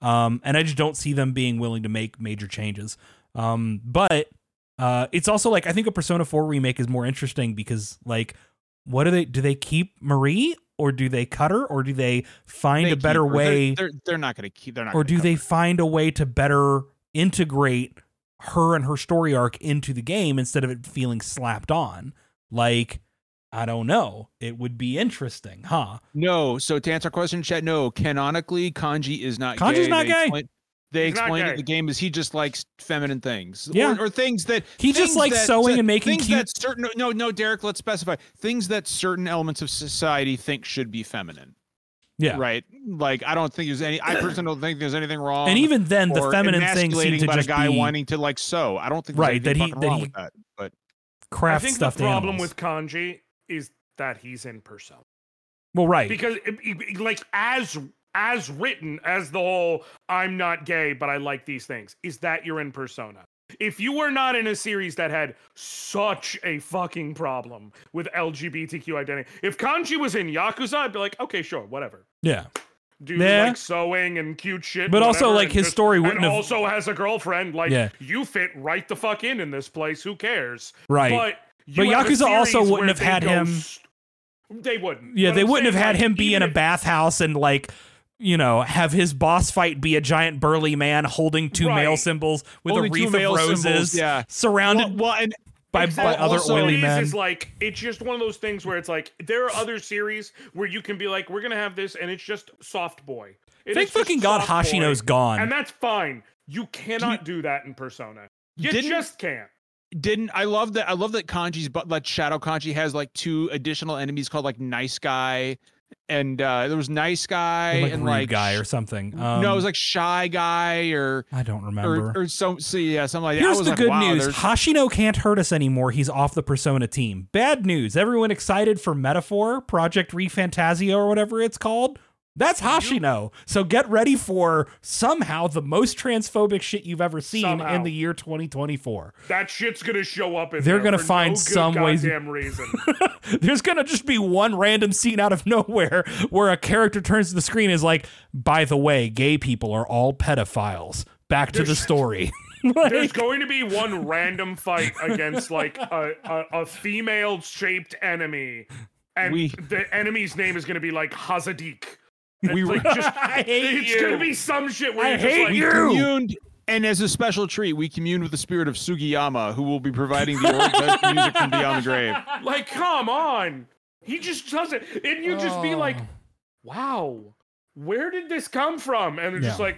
Um, and I just don't see them being willing to make major changes. Um, but uh, it's also like, I think a Persona four remake is more interesting because like, what do they, do they keep Marie or do they cut her or do they find They a better keep her. way They're, they're, they're not going to keep. They're not. or gonna do cut they her. find a way to better integrate her and her story arc into the game instead of it feeling slapped on? Like, I don't know. It would be interesting, huh? No. So to answer our question, chat, no. Canonically, Kanji is not Kanji's gay. not they gay. Explain, they He's not explained gay. in the game is he just likes feminine things. Yeah. Or, or things that He just things likes that- sewing that- and making things cute- that certain no no Derek, let's specify things that certain elements of society think should be feminine. Yeah. Right. Like I don't think there's any. I personally don't think there's anything wrong. And even then, the or feminine thing emasculating seemed to about just a guy be wanting to like sew. I don't think Right, There's that anything he- fucking that wrong he- with that. But I craft think the stuffed problem animals. with Kanji is that he's in Persona. well, right. Because it- it- like as as written as the whole I'm not gay but I like these things is that you're in Persona. If you were not in a series that had such a fucking problem with L G B T Q identity, if Kanji was in Yakuza, I'd be like, okay, sure, whatever. yeah. Dude Yeah. like sewing and cute shit. But also, whatever, like, and his just- story wouldn't and have- also has a girlfriend. Like, Yeah. you fit right the fuck in in this place. Who cares? Right. But, you But have a Yakuza also series wouldn't where have they had go him- s- They wouldn't. Yeah, But they I'm wouldn't have saying, had like, him be even in a if- bathhouse and like, you know, have his boss fight be a giant burly man holding two Right. male symbols with Holding a two wreath male of roses, symbols, yeah. surrounded well, well, and by, by Exactly. other Also, oily it is, men. is like it's just one of those things where it's like there are other series where you can be like, we're gonna have this, and it's just soft boy. It Thank is just fucking God soft boy, Hashino's gone. and that's fine. You cannot do that in Persona. You Didn't- just can't. didn't I love that? I love that Kanji's but like Shadow Kanji has like two additional enemies called like Nice Guy, and uh there was Nice Guy like and rude like guy sh- or something. Um, no, it was like Shy Guy or I don't remember. or or so. So yeah, something like that. I Here's was the like, good wow, news. there's- Hashino can't hurt us anymore. He's off the Persona team. Bad news. Everyone excited for Metaphor, Project Refantasia or whatever it's called? That's Hashino. So get ready for somehow the most transphobic shit you've ever seen Somehow. in the year twenty twenty-four. That shit's gonna show up in They're there gonna for find no good some ways- goddamn reason. There's going to just be one random scene out of nowhere where a character turns to the screen and is like, by the way, gay people are all pedophiles. Back to the There's- story. There's Like, going to be one random fight against like a, a, a female shaped enemy, and We- the enemy's name is going to be like Hazadik. We It's like just I hate it's you. gonna be some shit where I you're just hate like, we you. communed, and as a special treat, we communed with the spirit of Sugiyama, who will be providing the org music from Beyond the Grave. like, come on. He just does it. And you just be like, Oh. wow, where did this come from? And it's just Yeah. like,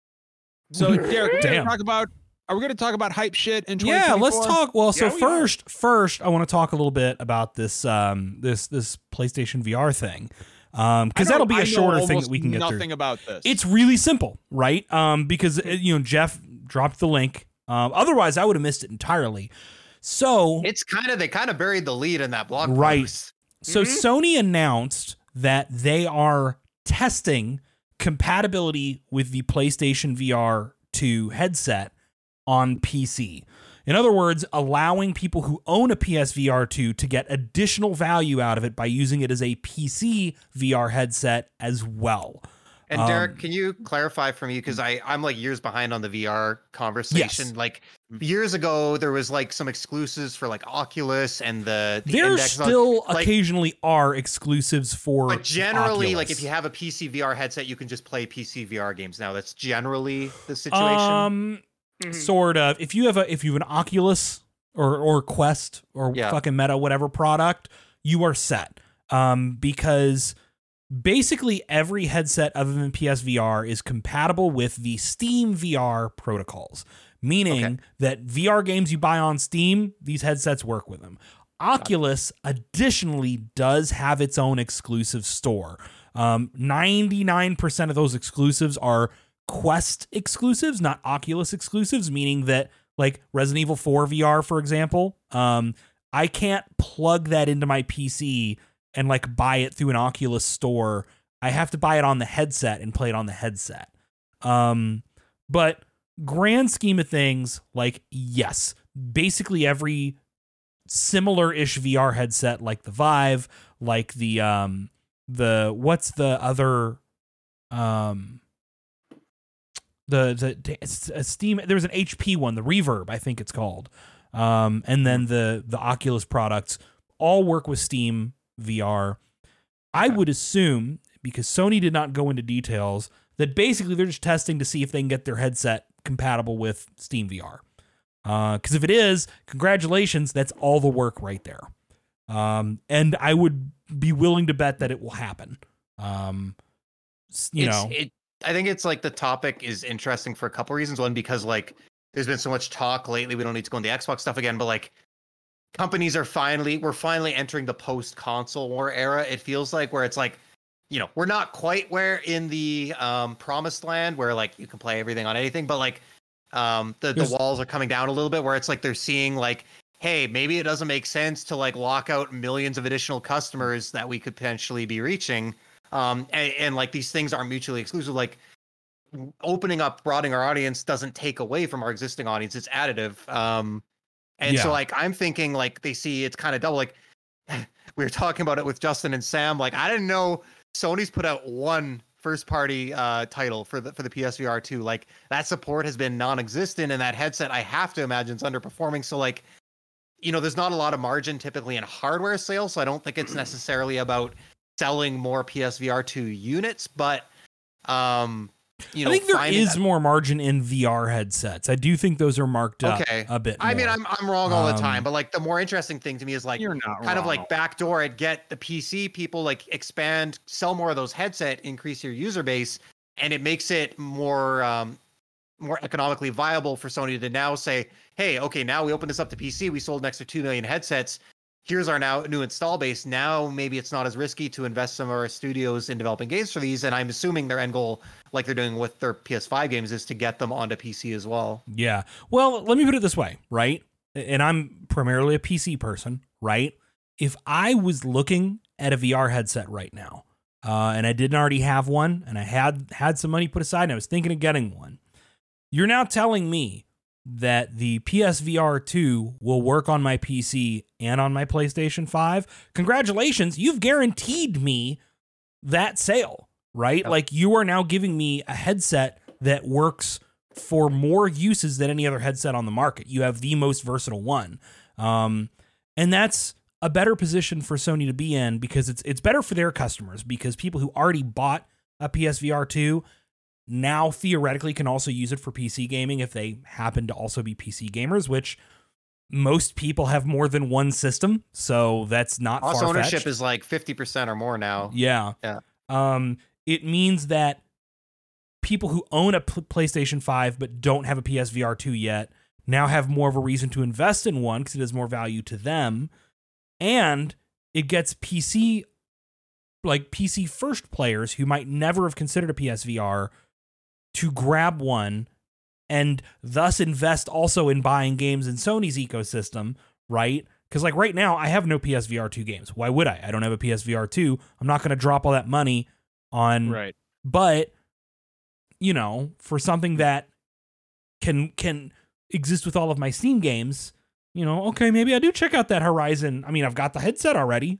So Derek, we're Damn. gonna talk about. Are we going to talk about hype shit in twenty yeah, twenty-four? let's talk. Well, so Yeah, we are. first, first, I want to talk a little bit about this, um, this, this PlayStation V R thing, um, because I know- that'll be I a know shorter thing almost that we can get nothing through. about this. It's really simple, right? Um, because uh, you know Jeff dropped the link. Um, otherwise, I would have missed it entirely. So, It's kind of they kind of buried the lead in that blog Right. post. so Mhm. Sony announced that they are testing compatibility with the PlayStation V R two headset on P C. In other words, allowing people who own a P S V R two to get additional value out of it by using it as a P C V R headset as well. And Um, Derek, can you clarify for me because I I'm like years behind on the V R conversation. Yes. Like years ago, there was like some exclusives for like Oculus and the, the There Index. still like- occasionally are exclusives for But generally, like Oculus. if you have a P C V R headset, you can just play P C V R games now. That's generally the situation. Um, mhm. sort of. If you have a if you have an Oculus or or Quest or Yeah. fucking Meta whatever product, you are set. Um, because basically every headset other than P S V R is compatible with the Steam V R protocols, meaning Okay. that V R games you buy on Steam, these headsets work with them. Oculus additionally does have its own exclusive store. Um, ninety-nine percent of those exclusives are Quest exclusives, not Oculus exclusives, meaning that like Resident Evil four V R, for example, um, I can't plug that into my P C and like buy it through an Oculus store. I have to buy it on the headset and play it on the headset. Um, but grand scheme of things, like, yes, basically every similar-ish V R headset, like the Vive, like the um the what's the other um The the it's a Steam. There was an H P one, the Reverb, I think it's called. Um, and then the the Oculus products all work with Steam V R. I would assume, because Sony did not go into details, that basically they're just testing to see if they can get their headset compatible with Steam V R. Because uh, if it is, congratulations, that's all the work right there. Um, and I would be willing to bet that it will happen. Um, you it's, know, it, I think it's like the topic is interesting for a couple reasons. One, because like there's been so much talk lately. We don't need to go into Xbox stuff again, but like companies are finally, we're finally entering the post console war era. It feels like where it's like, you know, we're not quite where in the um, promised land where like you can play everything on anything, but like um, the, the walls are coming down a little bit where it's like they're seeing like, hey, maybe it doesn't make sense to like lock out millions of additional customers that we could potentially be reaching. Um, and, and like these things aren't mutually exclusive. Like opening up, broadening our audience doesn't take away from our existing audience. It's additive. Um, and Yeah. so like I'm thinking like they see it's kind of double. Like we were talking about it with Justin and Sam. Like I didn't know Sony's put out one first party uh, title for the for the P S V R two. Like that support has been non-existent, and that headset I have to imagine is underperforming. So like, you know, there's not a lot of margin typically in hardware sales, so I don't think it's necessarily about selling more P S V R two units, but um, you know, I think there finding is a- more margin in V R headsets. I do think those are marked up Okay. a bit more. I mean, I'm I'm wrong all the Um, time, but like the more interesting thing to me is like You're not kind of wrong. like backdoor it, get the P C people like expand, sell more of those headset, increase your user base, and it makes it more um more economically viable for Sony to now say, hey, okay, now we open this up to P C, we sold an extra two million headsets. Here's our now new install base. Now maybe it's not as risky to invest some of our studios in developing games for these. And I'm assuming their end goal, like they're doing with their P S five games, is to get them onto P C as well. Yeah. Well, let me put it this way, right? And I'm primarily a P C person, right? If I was looking at a V R headset right now, uh, and I didn't already have one, and I had had some money put aside, and I was thinking of getting one, you're now telling me that the P S V R two will work on my P C and on my PlayStation five. Congratulations, you've guaranteed me that sale, right? Yep. Like you are now giving me a headset that works for more uses than any other headset on the market. You have the most versatile one. Um, and that's a better position for Sony to be in because it's it's better for their customers, because people who already bought a P S V R two now theoretically can also use it for P C gaming if they happen to also be P C gamers, which most people have more than one system, so that's not Also, far-fetched. ownership is like fifty percent or more now. Yeah. Yeah. Um, it means that people who own a P- PlayStation five but don't have a P S V R two yet now have more of a reason to invest in one because it has more value to them. And it gets P C, like P C first players who might never have considered a P S V R to grab one and thus invest also in buying games in Sony's ecosystem, right? Because like right now, I have no P S V R two games. Why would I? I don't have a P S V R two. I'm not going to drop all that money on... Right. But, you know, for something that can can exist with all of my Steam games, you know, okay, maybe I do check out that Horizon. I mean, I've got the headset already.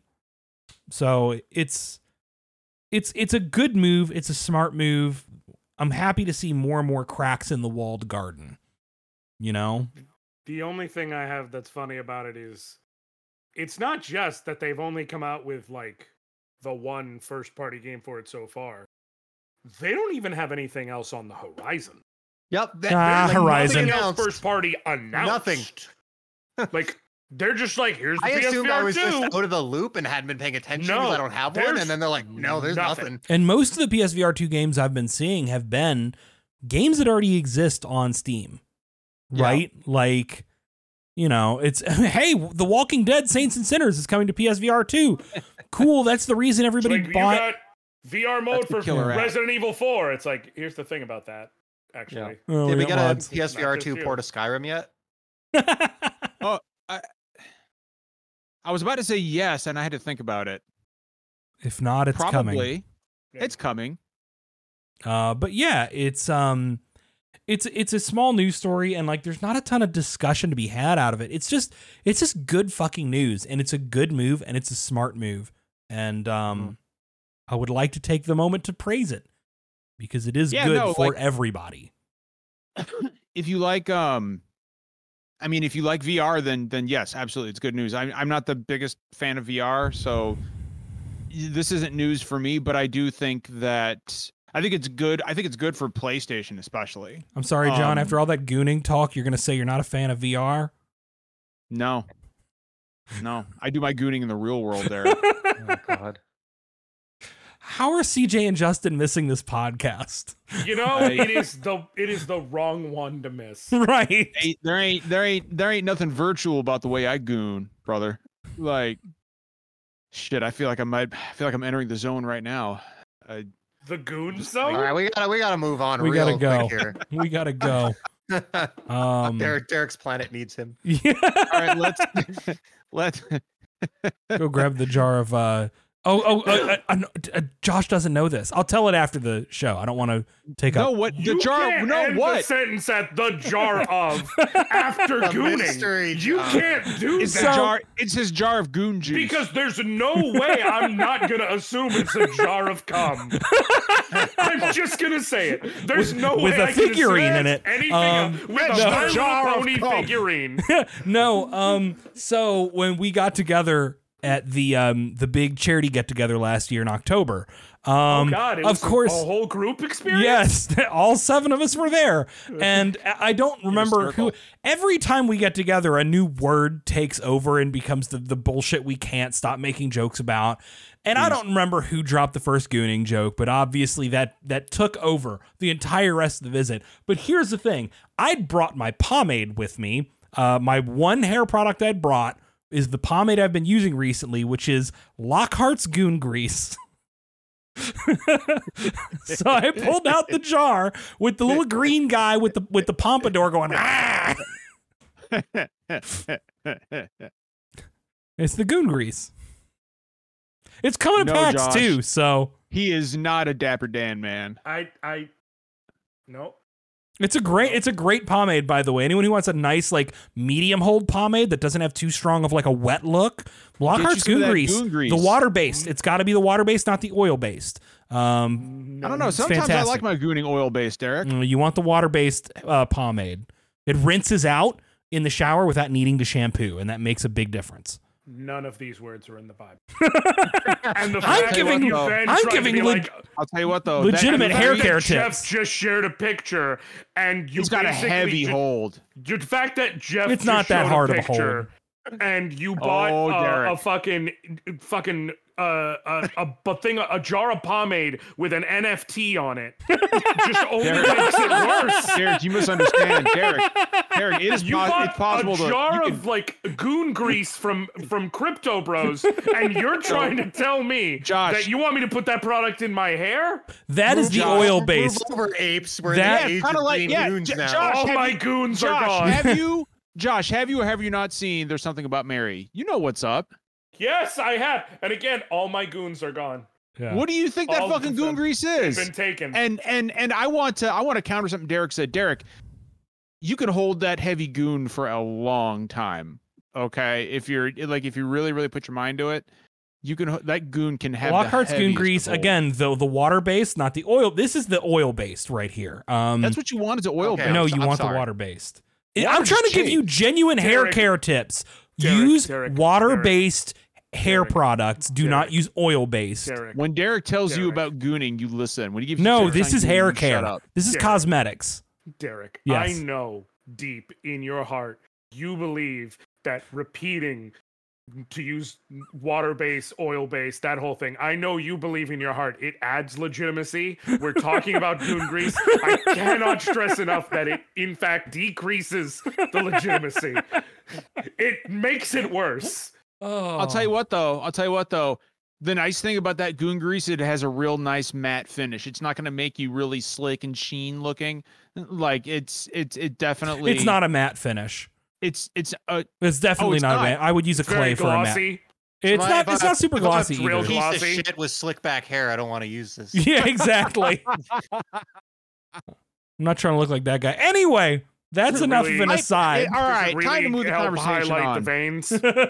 So it's it's it's a good move. It's a smart move. I'm happy to see more and more cracks in the walled garden. You know? The only thing I have that's funny about it is it's not just that they've only come out with like the one first party game for it so far. They don't even have anything else on the horizon. Yep. That, Ah, like, Horizon. nothing Nothing else announced. first party announced. Nothing. Like they're just like, here's the I assumed I P S V R was just two. out of the loop and hadn't been paying attention No, because I don't have one. there's And then they're like, no, there's nothing. nothing. And most of the P S V R two games I've been seeing have been games that already exist on Steam. Yeah. Right? Like, you know, it's, hey, The Walking Dead Saints and Sinners is coming to P S V R two. Cool, that's the reason It's everybody like, bought... you got V R mode That's the for killer app. Resident Evil four. It's like, here's the thing about that, actually. Oh, Did we got get a mods. P S V R two Not just port of Skyrim yet? I was about to say yes, and I had to think about it. If not, it's coming. Probably. Yeah. It's coming. Uh, but yeah, it's um, it's it's a small news story, and like, there's not a ton of discussion to be had out of it. It's just it's just good fucking news, and it's a good move, and it's a smart move, and um, Mm-hmm. I would like to take the moment to praise it because it is Yeah, good no, for like- everybody. if you like, um, I mean, if you like V R, then then yes, absolutely, it's good news. I'm I'm not the biggest fan of V R, so this isn't news for me. But I do think that I think it's good. I think it's good for PlayStation, especially. I'm sorry, John. Um, After all that gooning talk, you're gonna say you're not a fan of V R? No, no, I do my gooning in the real world there. Oh God. How are C J and Justin missing this podcast? You know, I- it is the it is the wrong one to miss. Right. Ain't- there ain't there ain't there ain't nothing virtual about the way I goon, brother. Like, shit, I feel like I might I feel like I'm entering the zone right now. I, The goon All zone. right, we gotta we gotta move on. We real gotta quick go. here. We gotta go. Um, Derek Derek's planet needs him. yeah. all right, let's let's Go grab the jar of. Uh, oh, oh, uh, uh, uh, uh, Josh doesn't know this. I'll tell it after the show. I don't want to take no up. what the You jar can't no end the what sentence at the jar of after A gooning. mystery You jar. can't do it's that a jar it's his jar of goon juice. because there's no way I'm not gonna assume it's a jar of cum. I'm just gonna say it. There's no with way a I can figurine assume in it. Anything Um, else with a no. My Jar Little of Pony cum. figurine. No. Um. So when we got together at the um the big charity get together last year in October, um, Oh God! It of was a- course. a whole group experience. Yes, all seven of us were there. And I don't remember who. circle. Every time we get together, a new word takes over and becomes the, the bullshit we can't stop making jokes about. And I don't remember who dropped the first gooning joke, but obviously that, that took over the entire rest of the visit. But here's the thing. I'd brought my pomade with me. Uh, my one hair product I'd brought is the pomade I've been using recently, which is Lockhart's Goon Grease. So I pulled out the jar with the little green guy with the with the pompadour going. Ah! It's the Goon Grease. It's coming in No, packs Josh. too, so He is not a Dapper Dan man. I I no. it's a great it's a great pomade, by the way. Anyone who wants a nice like medium hold pomade that doesn't have too strong of like a wet look, Lockhart's some of Goon that Grease, Goon Grease. the water based. It's got to be the water based, not the oil based. Um, I don't know. It's Sometimes I fantastic. like my gooning oil based, Derek. Mm, You want the water-based uh, pomade. It rinses out in the shower without needing to shampoo, and that makes a big difference. None of these words are in the Bible. and the I'm fact giving- that you then I'm tried to giving be leg- like, I'll tell you what though. Legitimate that, hair that care Jeff tips. just shared a picture, and you It's got a basically heavy ju- hold. The fact that Jeff It's just not that showed hard a of a hold. picture, and you bought Oh, uh, a Derek. fucking fucking uh, a, a, a thing, a jar of pomade with an N F T on it, just only Derek. makes it worse. Derek, you misunderstand. Derek, Derek, it is You pos- bought it's possible a to. jar you of can- like goon grease from from Crypto Bros, and you're trying to tell me Josh. that you want me to put that product in my hair? That is the Josh, oil-based. Move over apes. We're That- in the age kinda of like- green yeah, goons J- now. Josh, All have my you- goons are Josh, gone. have you, Josh, have you or have you not seen There's Something About Mary? You know what's up. Yes, I have. And again, all my goons are gone. Yeah. What do you think that All fucking of goon them. grease They've is? been taken. And and and I want to I want to counter something Derek said. Derek, you can hold that heavy goon for a long time. Okay, if you're like if you really really put your mind to it, you can that goon can have the Lockhart's Goon heaviest Grease, hold. again, though the water-based, not the oil. This is the oil-based right here. Um, That's what you want is an oil Okay. based. no, I'm you so- I'm want the sorry. water-based. Water's I'm trying to give cheap. you genuine hair Derek, care tips. Derek, Use Derek, water-based hair Derek, products. Do not Derek. use oil-based. Derek. When Derek tells you Derek. about gooning, you listen. When he gives you No, tips this on is gooning, hair you care. Shut up. This is Derek. cosmetics. Derek, Yes. I know deep in your heart you believe that repeating to use water-based, oil-based, that whole thing. I know you believe in your heart it adds legitimacy. We're talking about goon grease. I cannot stress enough that it, in fact, decreases the legitimacy. It makes it worse. Oh, I'll tell you what though. I'll tell you what though. The nice thing about that goon grease, it has a real nice matte finish. It's not going to make you really slick and sheen looking. Like it's it's it definitely. It's not a matte finish. It's it's a. It's definitely it's not, a not. matte. I would use a It's clay very for a matte. glossy. It's If I- not. if It's I- not super if I- glossy real either. Piece of glossy. shit with slick back hair. I don't want to use this. Yeah, exactly. I'm not trying to look like that guy. Anyway, that's It enough really- of an I- aside. it- all Does it right, time to really move the help conversation highlight on. the veins.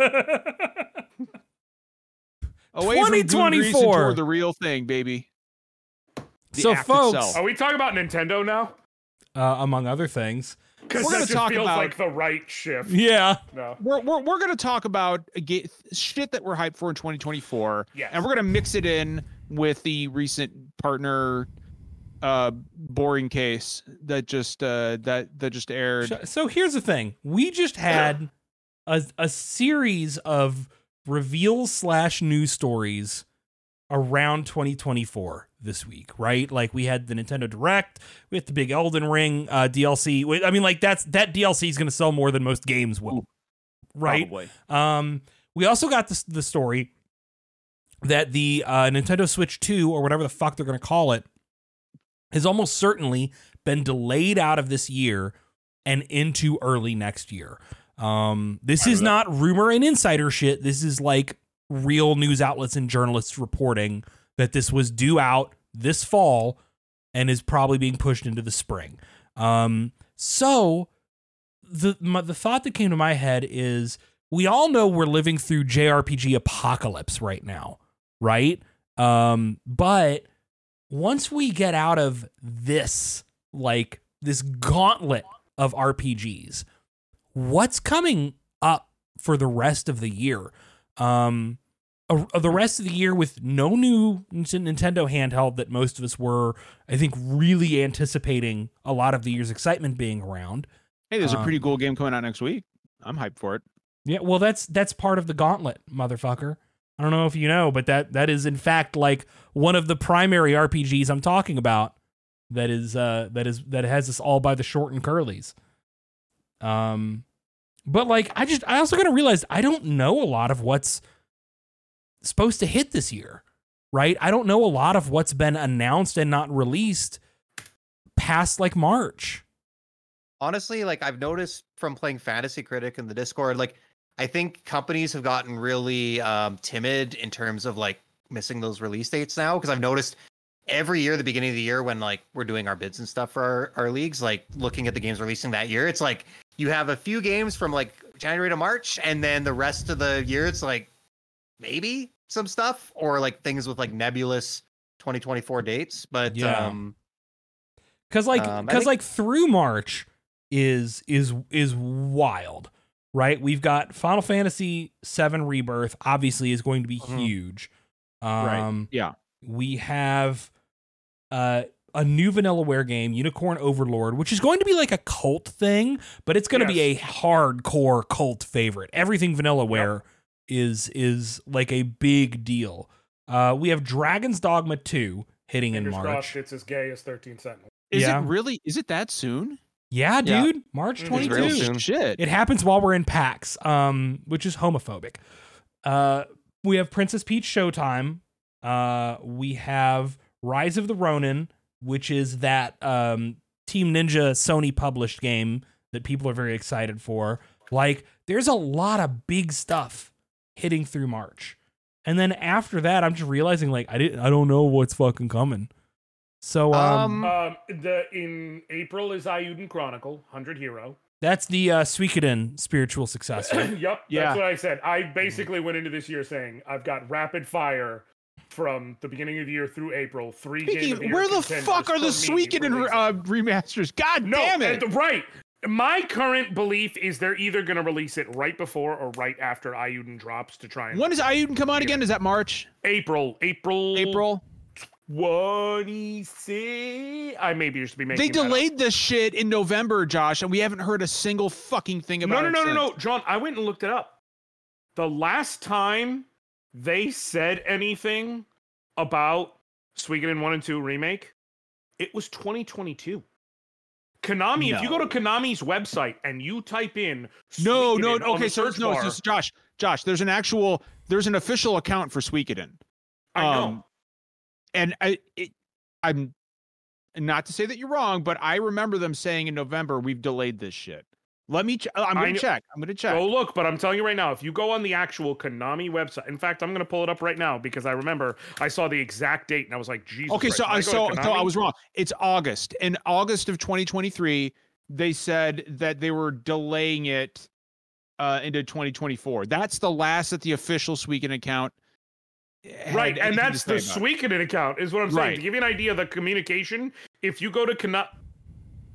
Away from goon grease and twenty twenty-four. toward the real thing, baby. The So, act folks- itself. Are we talking about Nintendo now? uh, among other things. Because We're that gonna just talk feels about- like the right shift. Yeah. No. We're we're, we're going to talk about a ga- shit that we're hyped for in twenty twenty-four, Yes. and we're going to mix it in with the recent partner uh boring case that just uh that that just aired. So, so here's the thing: we just had a a series of reveals slash news stories around twenty twenty-four this week, right? Like we had the Nintendo Direct, we had the big Elden Ring uh, D L C. I mean, like that's that D L C is going to sell more than most games will, right? Probably. Um, we also got the the story that the uh, Nintendo Switch two, or whatever the fuck they're going to call it, has almost certainly been delayed out of this year and into early next year. Um, this is not rumor and insider shit. This is like real news outlets and journalists reporting that this was due out this fall and is probably being pushed into the spring. Um, so the my, the thought that came to my head is we all know we're living through J R P G apocalypse right now, right? Um, but once we get out of this, like this gauntlet of R P Gs, what's coming up for the rest of the year? Um, uh, the rest of the year with no new Nintendo handheld that most of us were, I think, really anticipating a lot of the year's excitement being around. Hey, there's a Um, pretty cool game coming out next week. I'm hyped for it. Yeah, well, that's that's part of the gauntlet, motherfucker. I don't know if you know, but that that is in fact like one of the primary R P Gs I'm talking about. That is uh that is that has us all by the short and curlies. Um, but like I just I also gotta realize I don't know a lot of what's supposed to hit this year, right? I don't know a lot of what's been announced and not released past like March. Honestly, like I've noticed from playing Fantasy Critic in the Discord, like I think companies have gotten really um, timid in terms of like missing those release dates now. Because I've noticed every year, the beginning of the year, when like we're doing our bids and stuff for our, our leagues, like looking at the games releasing that year, it's like you have a few games from like January to March, and then the rest of the year, it's like maybe some stuff or like things with like nebulous twenty twenty-four dates. But Yeah. um, Cause like, Um, I cause think- like through March is is is wild, right? We've got Final Fantasy seven Rebirth, obviously is going to be Mhm. huge. Right. Um, Yeah. we have uh, a new Vanillaware game, Unicorn Overlord, which is going to be like a cult thing, but it's going to be a hardcore cult favorite. Everything Vanillaware is is like a big deal. Uh, we have Dragon's Dogma two hitting Fingers in crossed March. it's as gay as thirteen Sentinel. Is Yeah. it really? Is it that soon? Yeah, Yeah. dude, March It's twenty-two. real soon. Shit. It happens while we're in PAX, um, which is homophobic. Uh, we have Princess Peach Showtime. Uh, we have Rise of the Ronin, which is that um, Team Ninja Sony published game that people are very excited for. Like, there's a lot of big stuff hitting through March, and then after that, I'm just realizing like I didn't, I don't know what's fucking coming. So um, Um, Um, the in April is Ayuden Chronicle, one hundred Hero. that's the uh, Suikoden spiritual successor. Yep, Yeah. that's what I said. I basically went into this year saying I've got rapid fire from the beginning of the year through April. Three games. Speaking, of the year where the contenders fuck are the for me Suikoden releasing. uh, remasters? God No, damn it! and- right. My current belief is they're either going to release it right before or right after Ayuden drops to try and When does Ayuden come out again? Is that March? April, April, April? twenty-six. I maybe just be making. They that up. delayed this shit in November, Josh, and we haven't heard a single fucking thing about No, no, it no, no, since. no, John. I went and looked it up. The last time they said anything about Suikoden one and two remake, it was twenty twenty-two. Konami, if you go to Konami's website and you type in No, Suikoden no, on okay, the so search no, bar, so Josh, Josh, there's an actual, there's an official account for Suikoden. I know. Um, and I, it, I'm not to say that you're wrong, but I remember them saying in November we've delayed this shit. Let me. Ch- I'm I gonna kn- check. I'm gonna check. Go look, but I'm telling you right now, if you go on the actual Konami website, in fact, I'm going to pull it up right now because I remember I saw the exact date and I was like, Jesus. Okay, Christ, so when I go to so so I Konami- was wrong. It's August. In August of twenty twenty-three, they said that they were delaying it uh, into twenty twenty-four. That's the last that the official Suikoden account. had Right, and anything to that's the say about it. Suikoden account, is what I'm saying. Right. To give you an idea of the communication, if you go to Konami,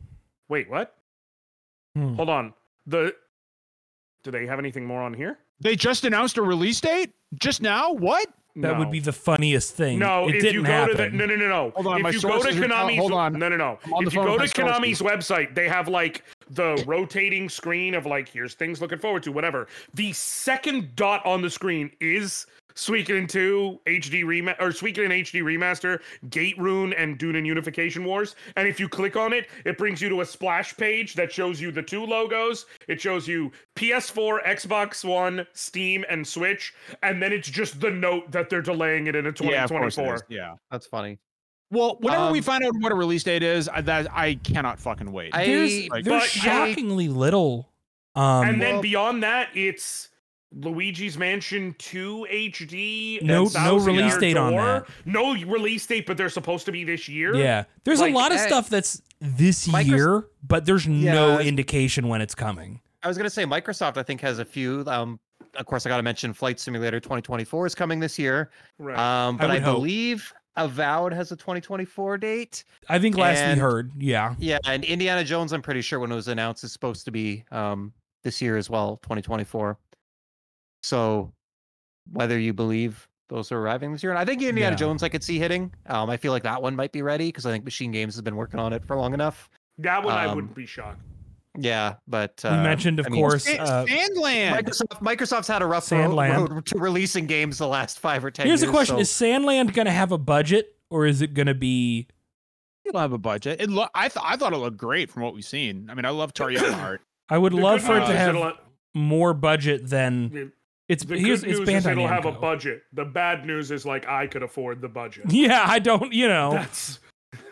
Wait, what? Hmm. Hold on. The do they have anything more on here? They just announced a release date just now. What? That No. would be the funniest thing. No, it if didn't you go happen. to the no no no no. Hold on, my if you go to sources are tell- Konami's hold on. no no no. I'm on If the you phone go to with my Konami's website, they have like the rotating screen of like here's things looking forward to whatever. The second dot on the screen is Suikoden two H D rema- or Suikoden H D remaster, Gate Rune, and Dune and Unification Wars. And if you click on it, it brings you to a splash page that shows you the two logos. It shows you P S four, Xbox One, Steam, and Switch. And then it's just the note that they're delaying it into Yeah, twenty of course it twenty-four. is. Yeah. That's funny. Well, whenever we Um, find out what a release date is, I, that I cannot fucking wait. I- There's, like- there's But- shockingly little. Um, And then well- beyond that, it's Luigi's Mansion two H D. No- and no Thousand release Year date on Door. that. No release date, but they're supposed to be this year. yeah, there's like, a lot of eh, stuff that's this Micros- year, but there's no Yeah. indication when it's coming. I was gonna say Microsoft. I think has a few. Um, of course, I got to mention Flight Simulator twenty twenty-four is coming this year. Right. Um, but I, would hope. believe Avowed has a twenty twenty-four date. I think last And- we heard, yeah. Yeah, and Indiana Jones, I'm pretty sure when it was announced, is supposed to be um this year as well, twenty twenty-four. So whether you believe those are arriving this year, and I think Indiana Yeah. Jones I could see hitting. Um, I feel like that one might be ready because I think Machine Games has been working on it for long enough. that one I um, wouldn't be shocked. Yeah, but uh, We mentioned, of I mean, course, Sa- uh, Sandland. Microsoft Microsoft's had a rough road, Sandland. road to releasing games the last five or ten here's years. the question: so- Is Sandland going to have a budget, or is it going to be? It'll have a budget. It lo- I th- I thought it looked great from what we've seen. I mean, I love Toriyama art. I would The love good for it news to is have it'll- more budget than the- it's. The Here's good it's news is Bandai it'll have a Namco. budget. The bad news is like I could afford the budget. Yeah, I don't. You know, That's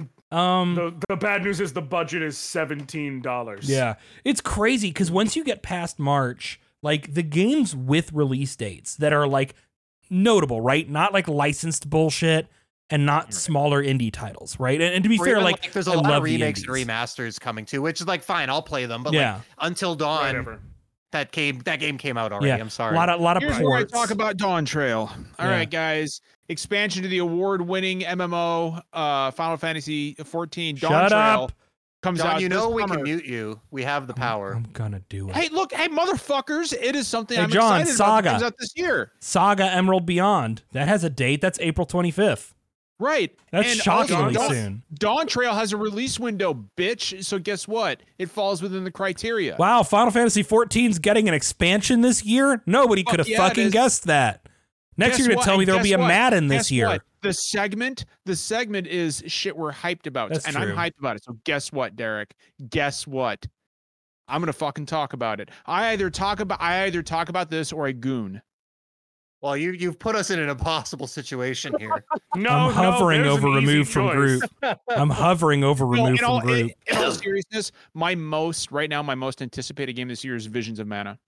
um, the the bad news is the budget is seventeen dollars. yeah, it's crazy because once you get past March, like the games with release dates that are like notable, right? Not like licensed bullshit and not Right. smaller indie titles, right? And, and to be Or fair, even, like, there's a I lot love of the remakes and indies. remasters coming too, which is like fine, I'll play them. But Yeah. like Until Dawn, Whatever. that game that game came out already. Yeah, I'm sorry. a lot of lot of Here's where I ports. talk about Dawn Trail. All right, Yeah. guys. Expansion to the award-winning M M O, uh, Final Fantasy fourteen. Dawn Shut Trail up. comes John, out. you this know we summer. can mute you. We have the power. I'm gonna do it. Hey, look, hey, motherfuckers! It is something Hey, I'm John, excited Saga. about. That comes out this year, Saga Emerald Beyond. That has a date. That's April twenty-fifth. right? That's And shockingly also, Dawn, soon. Dawn Trail has a release window, bitch. So guess what? It falls within the criteria. Wow, Final Fantasy fourteen's getting an expansion this year? Nobody Fuck could have yeah, it fucking is. guessed that. Next Guess you're going what? to tell me And there'll guess be a what? Madden this Guess year. what? The segment, the segment is shit we're hyped about, That's and true. I'm hyped about it. So guess what, Derek? Guess what? I'm gonna fucking talk about it. I either talk about I either talk about this or I goon. Well, you you've put us in an impossible situation here. No, I'm no, hovering there's over an easy remove from choice. group. I'm hovering over No, remove in, from all, in, group. in all seriousness, my most right now, my most anticipated game this year is Visions of Mana.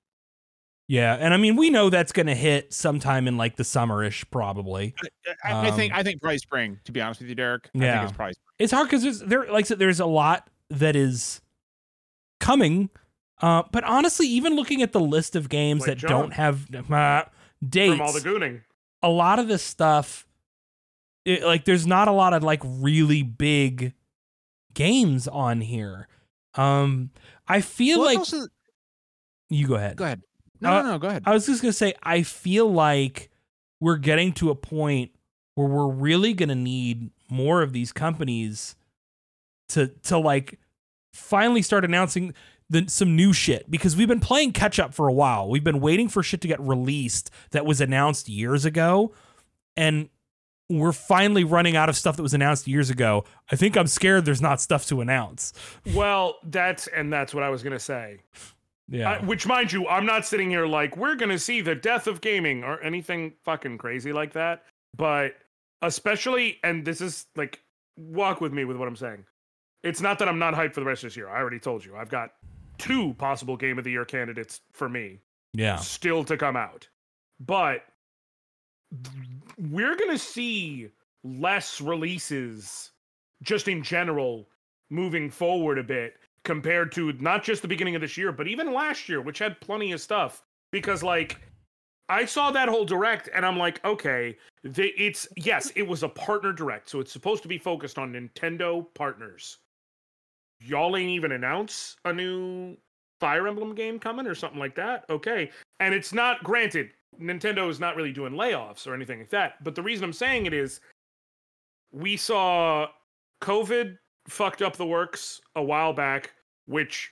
Yeah, and I mean we know that's going to hit sometime in like the summerish probably. I, I think Um, I think probably spring. To be honest with you, Derek, I Yeah. think it's probably spring. It's hard cuz there's there like I said there's a lot that is coming. Uh, but honestly, even looking at the list of games Like that John. don't have uh, dates, From all the gooning. a lot of this stuff, it, like there's not a lot of like really big games on here. Um, I feel Well, like also- you go ahead. go ahead. No, Uh, no, no, go ahead. I was just gonna say I feel like we're getting to a point where we're really gonna need more of these companies to to like finally start announcing the, some new shit because we've been playing catch up for a while. We've been waiting for shit to get released that was announced years ago, and we're finally running out of stuff that was announced years ago. I think I'm scared there's not stuff to announce. Well, that's and that's what I was gonna say. Yeah, Uh, which, mind you, I'm not sitting here like we're gonna see the death of gaming or anything fucking crazy like that. But especially, and this is like, walk with me with what I'm saying. It's not that I'm not hyped for the rest of this year. I already told you. I've got two possible Game of the Year candidates for me yeah, still to come out. But we're going to see less releases just in general moving forward a bit compared to not just the beginning of this year, but even last year, which had plenty of stuff. Because, like, I saw that whole direct and I'm like, okay, they, it's, yes, it was a partner direct. So it's supposed to be focused on Nintendo partners. y'all ain't even announce a new Fire Emblem game coming or something like that. Okay. And it's not, granted, Nintendo is not really doing layoffs or anything like that. But the reason I'm saying it is we saw COVID fucked up the works a while back, which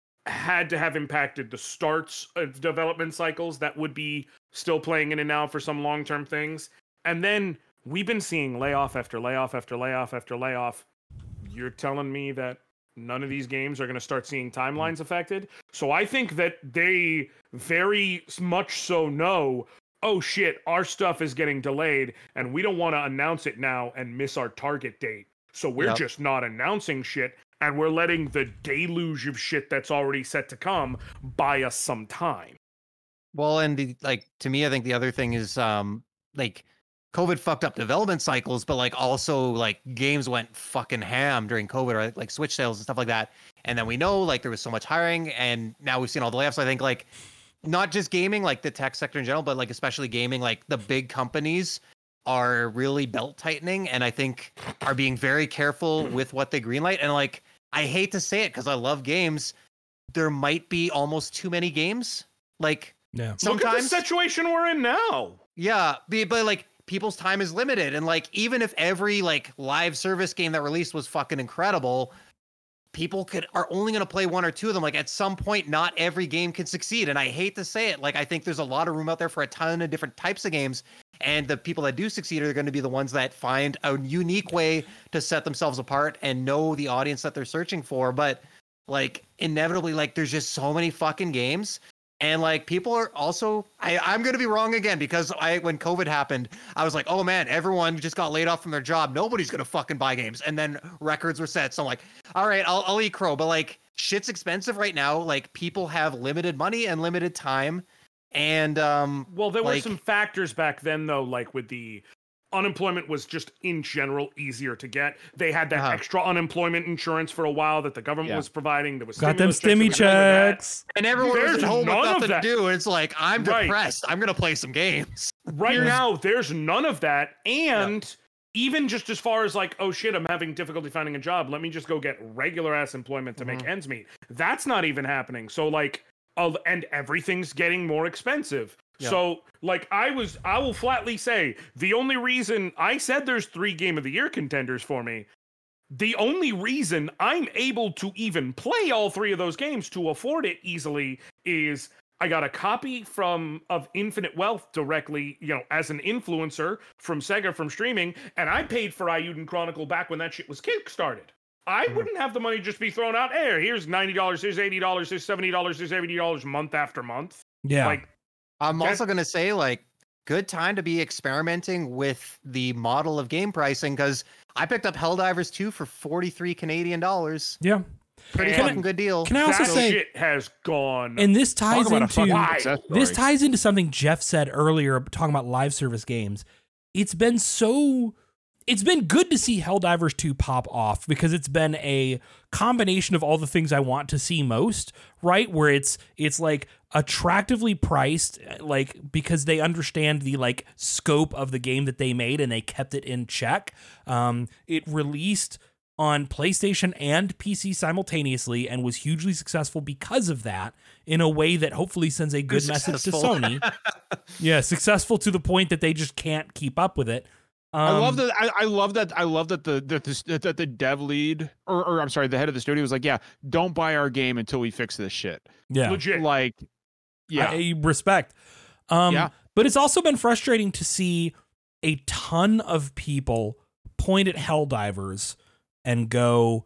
had to have impacted the starts of development cycles that would be still playing in and now for some long-term things. And then we've been seeing layoff after layoff after layoff after layoff. You're telling me that none of these games are going to start seeing timelines affected? So I think that they very much so know, oh shit, our stuff is getting delayed and we don't want to announce it now and miss our target date. So we're Yep. just not announcing shit, and we're letting the deluge of shit that's already set to come buy us some time. Well, and the, like to me, I think the other thing is um like COVID fucked up development cycles, but like also like games went fucking ham during COVID, right? Like Switch sales and stuff like that. And then we know like there was so much hiring, and now we've seen all the layoffs. So I think like not just gaming, like the tech sector in general, but like especially gaming, like the big companies are really belt tightening, and I think are being very careful with what they greenlight. And like I hate to say it because I love games, there might be almost too many games. Like Yeah. Look at the sometimes, situation we're in now. yeah, be- but like people's time is limited, and like even if every like live service game that released was fucking incredible, people could are only going to play one or two of them. Like at some point, not every game can succeed, and I hate to say it, like I think there's a lot of room out there for a ton of different types of games, and the people that do succeed are going to be the ones that find a unique way to set themselves apart and know the audience that they're searching for. But like inevitably, like there's just so many fucking games. And like people are also, I, I'm gonna be wrong again, because I when COVID happened, I was like, oh man, everyone just got laid off from their job. Nobody's gonna fucking buy games. And then records were set. So I'm like, all right, I'll I'll eat crow. But like shit's expensive right now. Like people have limited money and limited time. And um Well, there were like- some factors back then, though, like with the unemployment was just in general easier to get. They had that Uh-huh. extra unemployment insurance for a while that the government Yeah. was providing. There was Got them stimulus stimmy checks that were going with that. checks. and everyone was There's at home with none of nothing to that. do. And it's like, I'm Right. depressed. I'm gonna play some games. Right Here's- now, there's none of that. And even just as far as like, oh shit, I'm having difficulty finding a job. Let me just go get regular ass employment to make Mhm. ends meet. That's not even happening. So like, uh, and everything's getting more expensive. Yeah. So like, I was, I will flatly say the only reason I said there's three Game of the Year contenders for me, the only reason I'm able to even play all three of those games to afford it easily is I got a copy from of Infinite Wealth directly, you know, as an influencer from Sega from streaming, and I paid for Ayuden Chronicle back when that shit was kickstarted. I Mhm. wouldn't have the money just be thrown out. Hey, here's ninety dollars, here's eighty dollars, here's seventy dollars, here's eighty dollars month after month. Yeah. Like, I'm Okay. also going to say, like, good time to be experimenting with the model of game pricing, because I picked up Helldivers two for forty-three Canadian dollars. yeah. Pretty And fucking good deal. Can I also that say, shit has gone. and this ties Talk about a into fucking Why? success this story. ties into something Jeff said earlier talking about live service games. It's been so it's been good to see Helldivers two pop off, because it's been a combination of all the things I want to see most, right? Where it's it's like attractively priced, like because they understand the like scope of the game that they made and they kept it in check. Um, it released on PlayStation and P C simultaneously and was hugely successful because of that, in a way that hopefully sends a good message to Successful. Sony. Yeah, successful to the point that they just can't keep up with it. Um, I love that. I, I love that. I love that the that the that the dev lead or, or I'm sorry, the head of the studio was like, yeah, don't buy our game until we fix this shit. Yeah, legit. Like, yeah, I, respect. Um, Yeah. But it's also been frustrating to see a ton of people point at Helldivers and go,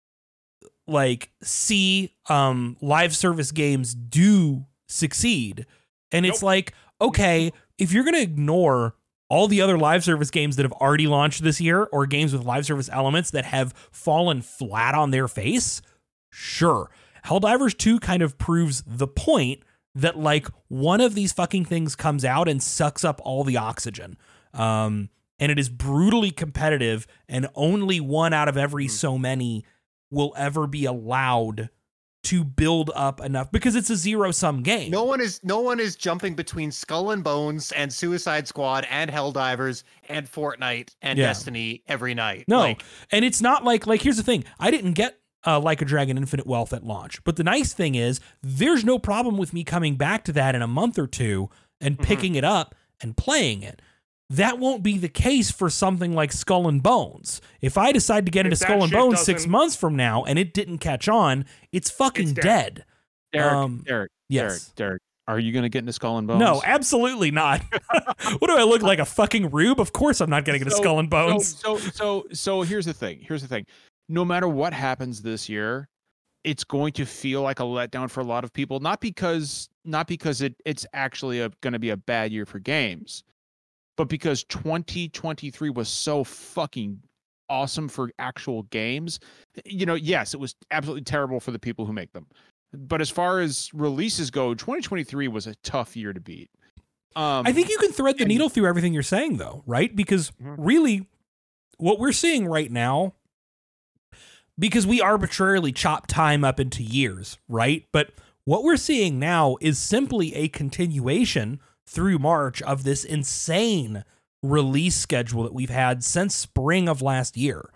like, see um, live service games do succeed. And it's Nope. like, okay, if you're going to ignore all the other live service games that have already launched this year, or games with live service elements that have fallen flat on their face, sure. Helldivers two kind of proves the point that like one of these fucking things comes out and sucks up all the oxygen. Um, and it is brutally competitive, and only one out of every so many will ever be allowed to build up enough, because it's a zero sum game. No one is no one is jumping between Skull and Bones and Suicide Squad and Helldivers and Fortnite and Yeah. Destiny every night. No. Like, And it's not like, like, here's the thing. I didn't get uh, Like a Dragon Infinite Wealth at launch. But the nice thing is, there's no problem with me coming back to that in a month or two and Mhm. picking it up and playing it. That won't be the case for something like Skull and Bones. If I decide to get If into that Skull and shit Bones six doesn't- months from now and it didn't catch on, it's fucking It's dead. dead. Derek, Um, Derek, Yes. Derek, Derek, are you going to get into Skull and Bones? No, absolutely not. What do I look like, a fucking rube? Of course I'm not getting into So- Skull and Bones. So, so, so, so here's the thing. Here's the thing. No matter what happens this year, it's going to feel like a letdown for a lot of people. Not because, not because it it's actually going to be a bad year for games, but because twenty twenty-three was so fucking awesome for actual games. You know, yes, it was absolutely terrible for the people who make them. But as far as releases go, twenty twenty-three was a tough year to beat. Um, I think you can thread the and- needle through everything you're saying, though, right? Because Mhm. really, what we're seeing right now, because we arbitrarily chop time up into years, right? But what we're seeing now is simply a continuation through March of this insane release schedule that we've had since spring of last year,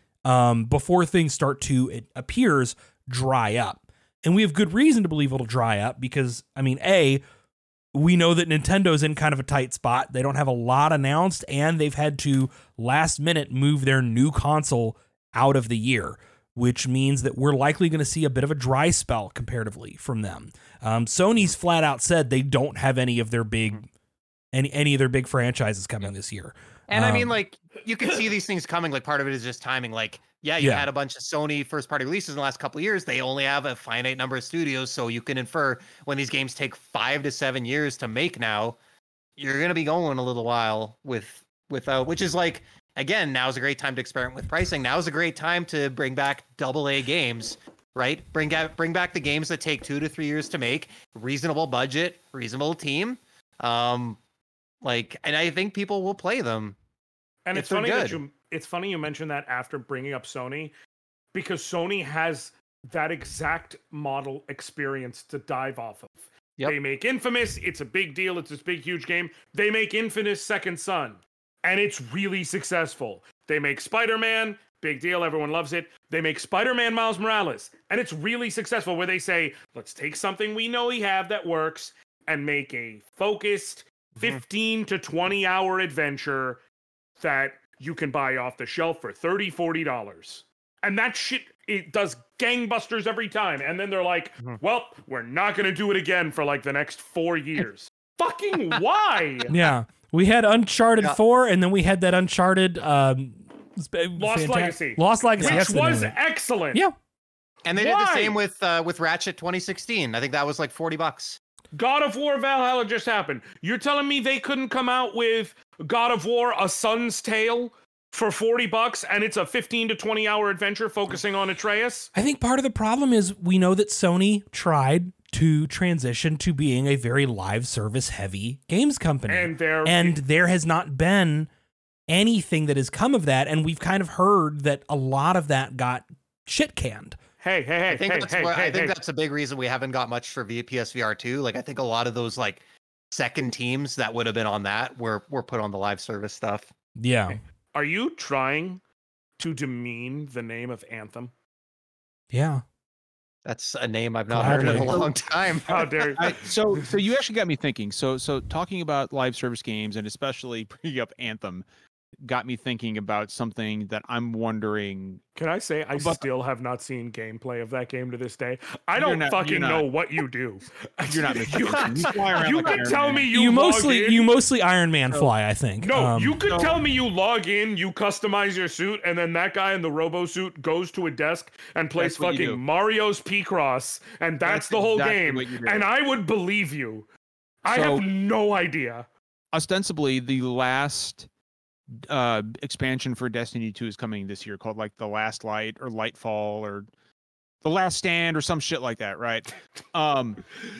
um, before things start to, it appears, dry up. And we have good reason to believe it'll dry up because, I mean, A, we know that Nintendo's in kind of a tight spot. They don't have a lot announced, and they've had to last minute move their new console out of the year, which means that we're likely going to see a bit of a dry spell comparatively from them. Um, Sony's flat out said they don't have any of their big, any any of their big franchises coming this year. And I mean, Um, like, you can see these things coming. Like, part of it is just timing. Like, yeah, you Yeah. had a bunch of Sony first party releases in the last couple of years. They only have a finite number of studios. So you can infer when these games take five to seven years to make now, you're going to be going a little while with, without, which is like, again, now's a great time to experiment with pricing. Now's a great time to bring back double A games, right? Bring back, bring back the games that take two to three years to make, reasonable budget, reasonable team. Um, like, and I think people will play them. And if it's they're funny that good. you it's funny you mentioned that after bringing up Sony, because Sony has that exact model experience to dive off of. Yep. They make Infamous, it's a big deal, it's this big huge game. They make Infamous Second Son, and it's really successful. They make Spider-Man, big deal, everyone loves it. They make Spider-Man Miles Morales, and it's really successful where they say, let's take something we know we have that works and make a focused fifteen to twenty hour adventure that you can buy off the shelf for thirty dollars, forty dollars. And that shit, it does gangbusters every time. And then they're like, Mhm. well, we're not going to do it again for like the next four years. Fucking why? yeah, we had Uncharted Yeah. four, and then we had that Uncharted um, sp- Lost fanta- Legacy. Lost Legacy. Which that's the name was of it. excellent. Yeah. And they did the Why? same with uh, with Ratchet twenty sixteen. I think that was like forty bucks. God of War Valhalla just happened. You're telling me they couldn't come out with God of War A Son's Tale for forty bucks and it's a fifteen to twenty hour adventure focusing on Atreus? I think part of the problem is we know that Sony tried to transition to being a very live service heavy games company. And they're and there has not been anything that has come of that. And we've kind of heard that a lot of that got shit canned. hey, hey, hey, I think hey, that's hey, what, hey, I think hey. that's a big reason we haven't got much for v- P S V R two. Like I think a lot of those like second teams that would have been on that were were put on the live service stuff. Yeah. Are you trying to demean the name of Anthem? Yeah. That's a name I've not heard in a Gladly. long time. How dare you? I, so so you actually got me thinking. So so talking about live service games and especially bringing up Anthem got me thinking about something that I'm wondering. Can I say I But- still have not seen gameplay of that game to this day? I You're don't not- fucking you're not. know what you do. You're not making you, sense. You fly around you like could Iron tell Man. me You, you, log mostly in. you mostly Iron Man So- fly, I think. No, Um, you could no. tell me you log in, you customize your suit, and then that guy in the robo suit goes to a desk and plays That's what you fucking do. Mario's P-Cross, and that's, That's the whole exactly game. what you do. And I would believe you. I So- have no idea. Ostensibly, the last uh expansion for Destiny two is coming this year called like The Last Light or Lightfall or The Last Stand or some shit like that, right? Um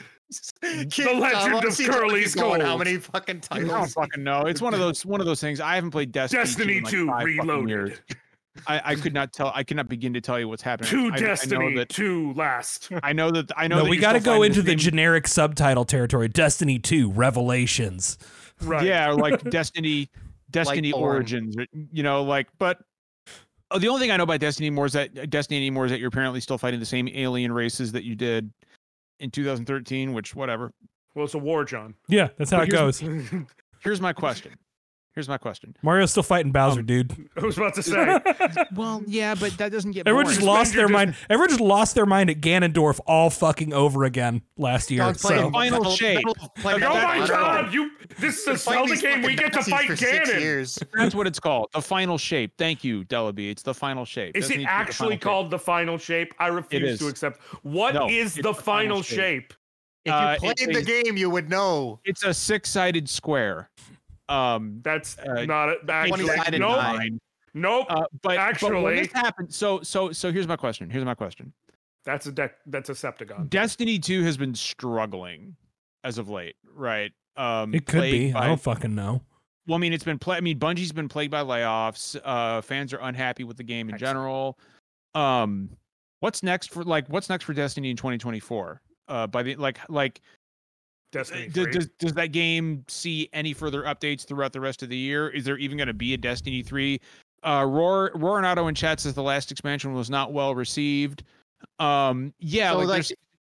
The Legend of Curly's Gold. How Gold. many fucking I don't titles? fucking know. It's one of those one of those things. I haven't played Destiny, Destiny two, in, like, two five fucking Reloaded. years. I, I could not tell. I could not begin to tell you what's happening. To I, I know Destiny, that. to last. I know that. I know. no, that we you're got to still go finding into the same- generic subtitle territory. Destiny two Revelations. Right. Yeah, or like Destiny, Destiny Lightborn. Origins. or, You know, like, but Oh, the only thing I know about Destiny anymore is that Destiny anymore is that you're apparently still fighting the same alien races that you did in two thousand thirteen, which whatever. Well, it's a war, John. Yeah, that's how But it goes. Here's my question. Here's my question. Mario's still fighting Bowser, Um, dude. I was about to say. Well, yeah, but that doesn't get Everyone boring. just lost Spend your their dis- mind. Everyone just lost their mind at Ganondorf all fucking over again last year. John's playing So. Final Metal- Shape. Metal- playing Oh Metal my Gear God! You. This is a Been fighting Zelda these game. We fucking get to Nazis fight for six Ganon. years. That's what it's called. The final shape. Thank you, Delaby. It's the final shape. Is Destiny it two, the actually final shape. called the final shape? I refuse is. to accept. What No, is it's the the final final shape. shape? If you Uh, played it's the a- game, you would know. It's a six-sided square. Um, That's Uh, not a, actually. twenty-sided Nope. nine. Nope. uh, but but when Actually- this happened, so so so here's my question. Here's my question. That's a deck. That's a Septagon. Destiny two has been struggling as of late, right? Um, It could plagued be. by- I don't fucking know. Well, I mean, it's been play. I mean, Bungie's been plagued by layoffs. Uh, fans are unhappy with the game in Excellent. general. Um, what's next for like what's next for Destiny in twenty twenty-four? Uh, by the like like Destiny does, three. does does that game see any further updates throughout the rest of the year? Is there even going to be a Destiny three? Uh, Roar Roar and Otto in chat says the last expansion was not well received. Um, yeah, So, like, like- there's.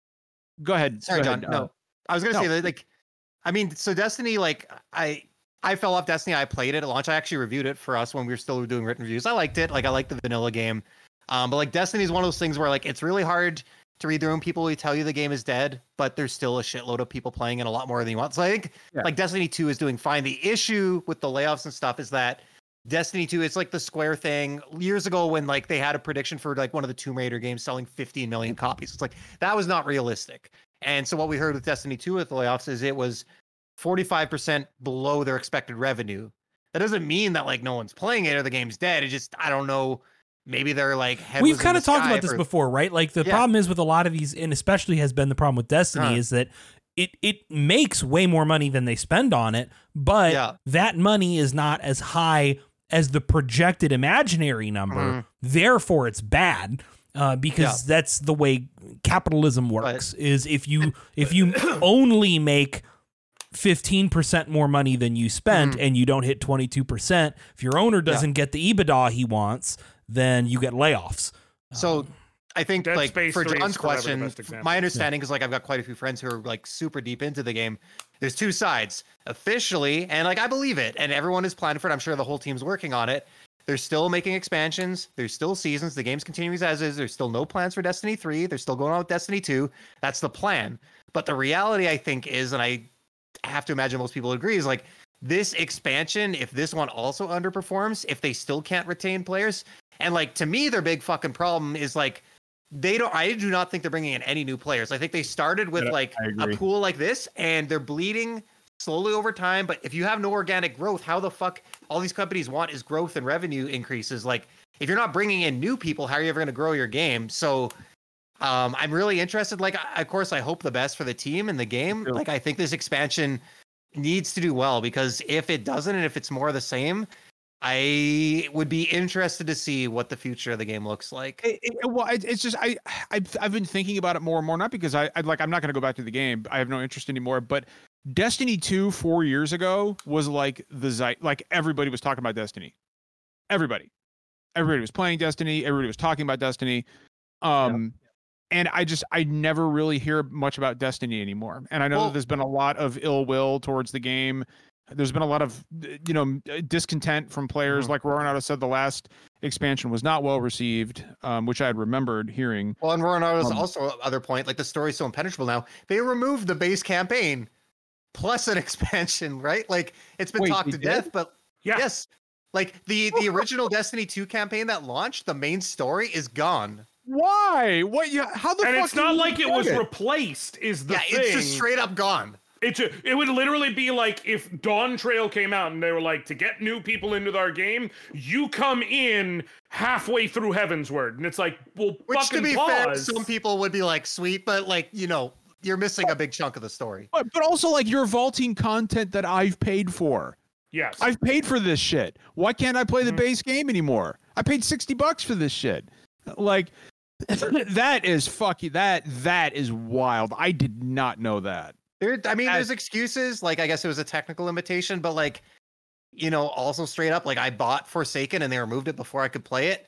Go ahead. Sorry, go John. ahead, uh, No, I was gonna no. say that, like, I mean, so Destiny, like, I I fell off Destiny. I played it at launch. I actually reviewed it for us when we were still doing written reviews. I liked it. Like, I liked the vanilla game. Um, but like, Destiny is one of those things where like it's really hard to read the room. People who tell you the game is dead, but there's still a shitload of people playing it, a lot more than you want. So I think Yeah. like Destiny two is doing fine. The issue with the layoffs and stuff is that Destiny two, it's like the Square thing years ago when like they had a prediction for like one of the Tomb Raider games selling fifteen million copies. It's like that was not realistic. And so what we heard with Destiny two with the layoffs is it was forty-five percent below their expected revenue. That doesn't mean that like no one's playing it or the game's dead. It just I don't know. Maybe they're like head We've was in kind the of talked sky about this for- before, right? Like the Yeah. problem is with a lot of these, and especially has been the problem with Destiny, Huh. is that it it makes way more money than they spend on it, but Yeah. that money is not as high as the projected imaginary number. Mhm. Therefore, it's bad. Uh, because that's the way capitalism works. Is if you if you only make fifteen percent more money than you spent Mhm. and you don't hit twenty-two percent, if your owner doesn't get the EBITDA he wants, then you get layoffs. So I think Dead like Space for three is John's forever the question, best example. my understanding is like I've got quite a few friends who are like super deep into the game. There's two sides officially, and like I believe it, and everyone is planning for it. I'm sure the whole team's working on it. They're still making expansions. There's still seasons. The game's continuing as is. There's still no plans for Destiny three. They're still going on with Destiny two. That's the plan. But the reality, I think, is, and I have to imagine most people agree, is like this expansion, if this one also underperforms, if they still can't retain players, and like to me, their big fucking problem is like they don't. I do not think they're bringing in any new players. I think they started with Yeah, like I a agree. pool like this, and they're bleeding slowly over time. But if you have no organic growth, how the fuck all these companies want is growth and revenue increases? Like if you're not bringing in new people, how are you ever going to grow your game? So um, I'm really interested. Like, I- of course, I hope the best for the team and the game. Sure. Like, I think this expansion needs to do well because if it doesn't, and if it's more of the same, I would be interested to see what the future of the game looks like. It, it, well, it, it's just I I've, I've been thinking about it more and more. Not because I I'd like I'm not going to go back to the game. I have no interest anymore. But Destiny two four years ago was like the zeit. Like everybody was talking about Destiny. Everybody, everybody was playing Destiny. Everybody was talking about Destiny. Um, and I just I never really hear much about Destiny anymore. And I know Well- that there's been a lot of ill will towards the game. There's been a lot of, you know, discontent from players. Mhm. Like Roranado said, the last expansion was not well received, um, which I had remembered hearing. Well, and Roronado's Um, also other point, like the story's so impenetrable now. They removed the base campaign plus an expansion, right? Like it's been Wait, talked they to did? death, but Yeah. yes, like the the original Destiny two campaign that launched, the main story is gone. Why? What? You? How the And fuck? it's do not you like it get was replaced. Is the yeah, thing? it's just straight up gone. It's a, it would literally be like if Dawn Trail came out and they were like, to get new people into our game, you come in halfway through Heavensward, and it's like, well, Which fucking to be pause. fair, some people would be like, sweet, but like, you know, you're missing a big chunk of the story. But, but also, like, you're vaulting content that I've paid for. Yes, I've paid for this shit. Why can't I play the Mhm. base game anymore? I paid sixty bucks for this shit. Like, that is fucking that that is wild. I did not know that. There, I mean, As- there's excuses. Like, I guess it was a technical limitation, but like, you know, also straight up, like I bought Forsaken and they removed it before I could play it.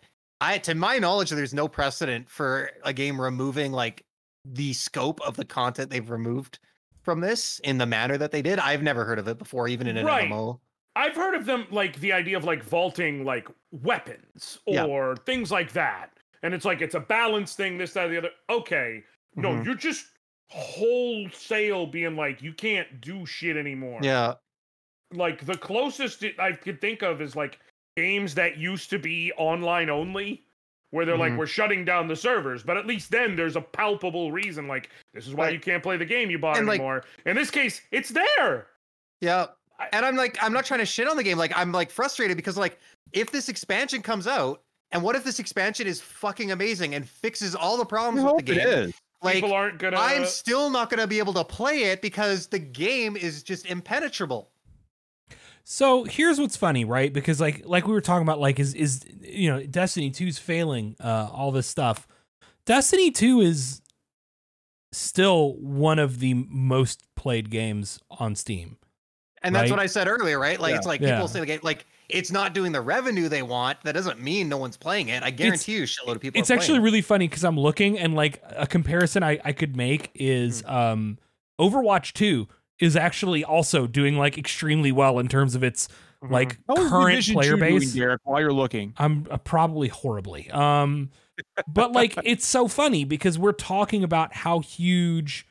I, to my knowledge, there's no precedent for a game removing like the scope of the content they've removed from this in the manner that they did. I've never heard of it before, even in an Right. M M O. I've heard of them, like the idea of like vaulting like weapons Yeah. or things like that. And it's like, it's a balance thing, this, that, or the other. Okay. No, Mhm. you're just wholesale being like, you can't do shit anymore. Yeah. Like the closest it- I could think of is like games that used to be online only, where they're like, Mhm. we're shutting down the servers. But at least then there's a palpable reason. Like, this is why Right. you can't play the game you bought And, like- anymore. In this case, it's there. Yeah. I- And I'm like, I'm not trying to shit on the game. Like, I'm like frustrated because like, if this expansion comes out, and what if this expansion is fucking amazing and fixes all the I problems with hope the it game? is. Like, People aren't gonna. I'm still not going to be able to play it because the game is just impenetrable. So here's what's funny, right? Because like like we were talking about, like is is you know Destiny two's failing uh, all this stuff. Destiny two is still one of the most played games on Steam. And that's Right. what I said earlier, right? Like, Yeah. it's like Yeah. people say the game, like, it's not doing the revenue they want. That doesn't mean no one's playing it. I guarantee you, a shitload of people. It's are actually playing really funny because I'm looking, and like a comparison I, I could make is um Overwatch two is actually also doing like extremely well in terms of its like How is current Division player two doing, base. Derek, while you're looking? I'm uh, probably horribly. Um, but like it's so funny because we're talking about how huge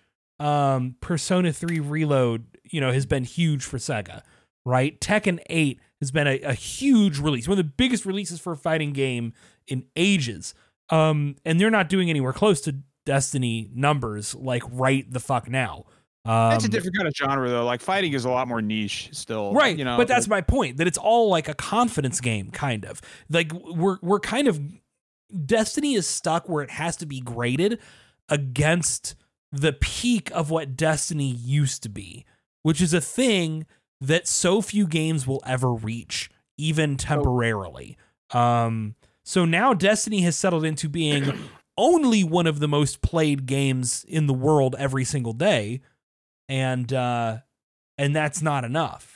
um Persona three Reload, you know, has been huge for Sega, right? Tekken eight has been a, a huge release, one of the biggest releases for a fighting game in ages. Um, and they're not doing anywhere close to Destiny numbers like right the fuck now. Um, That's a different kind of genre, though. Like fighting is a lot more niche still, right, You know, but that's my point, that it's all like a confidence game, kind of. Like we're we're kind of Destiny is stuck where it has to be graded against the peak of what Destiny used to be, which is a thing that so few games will ever reach, even temporarily. Um, so now Destiny has settled into being only one of the most played games in the world every single day, and uh, and that's not enough.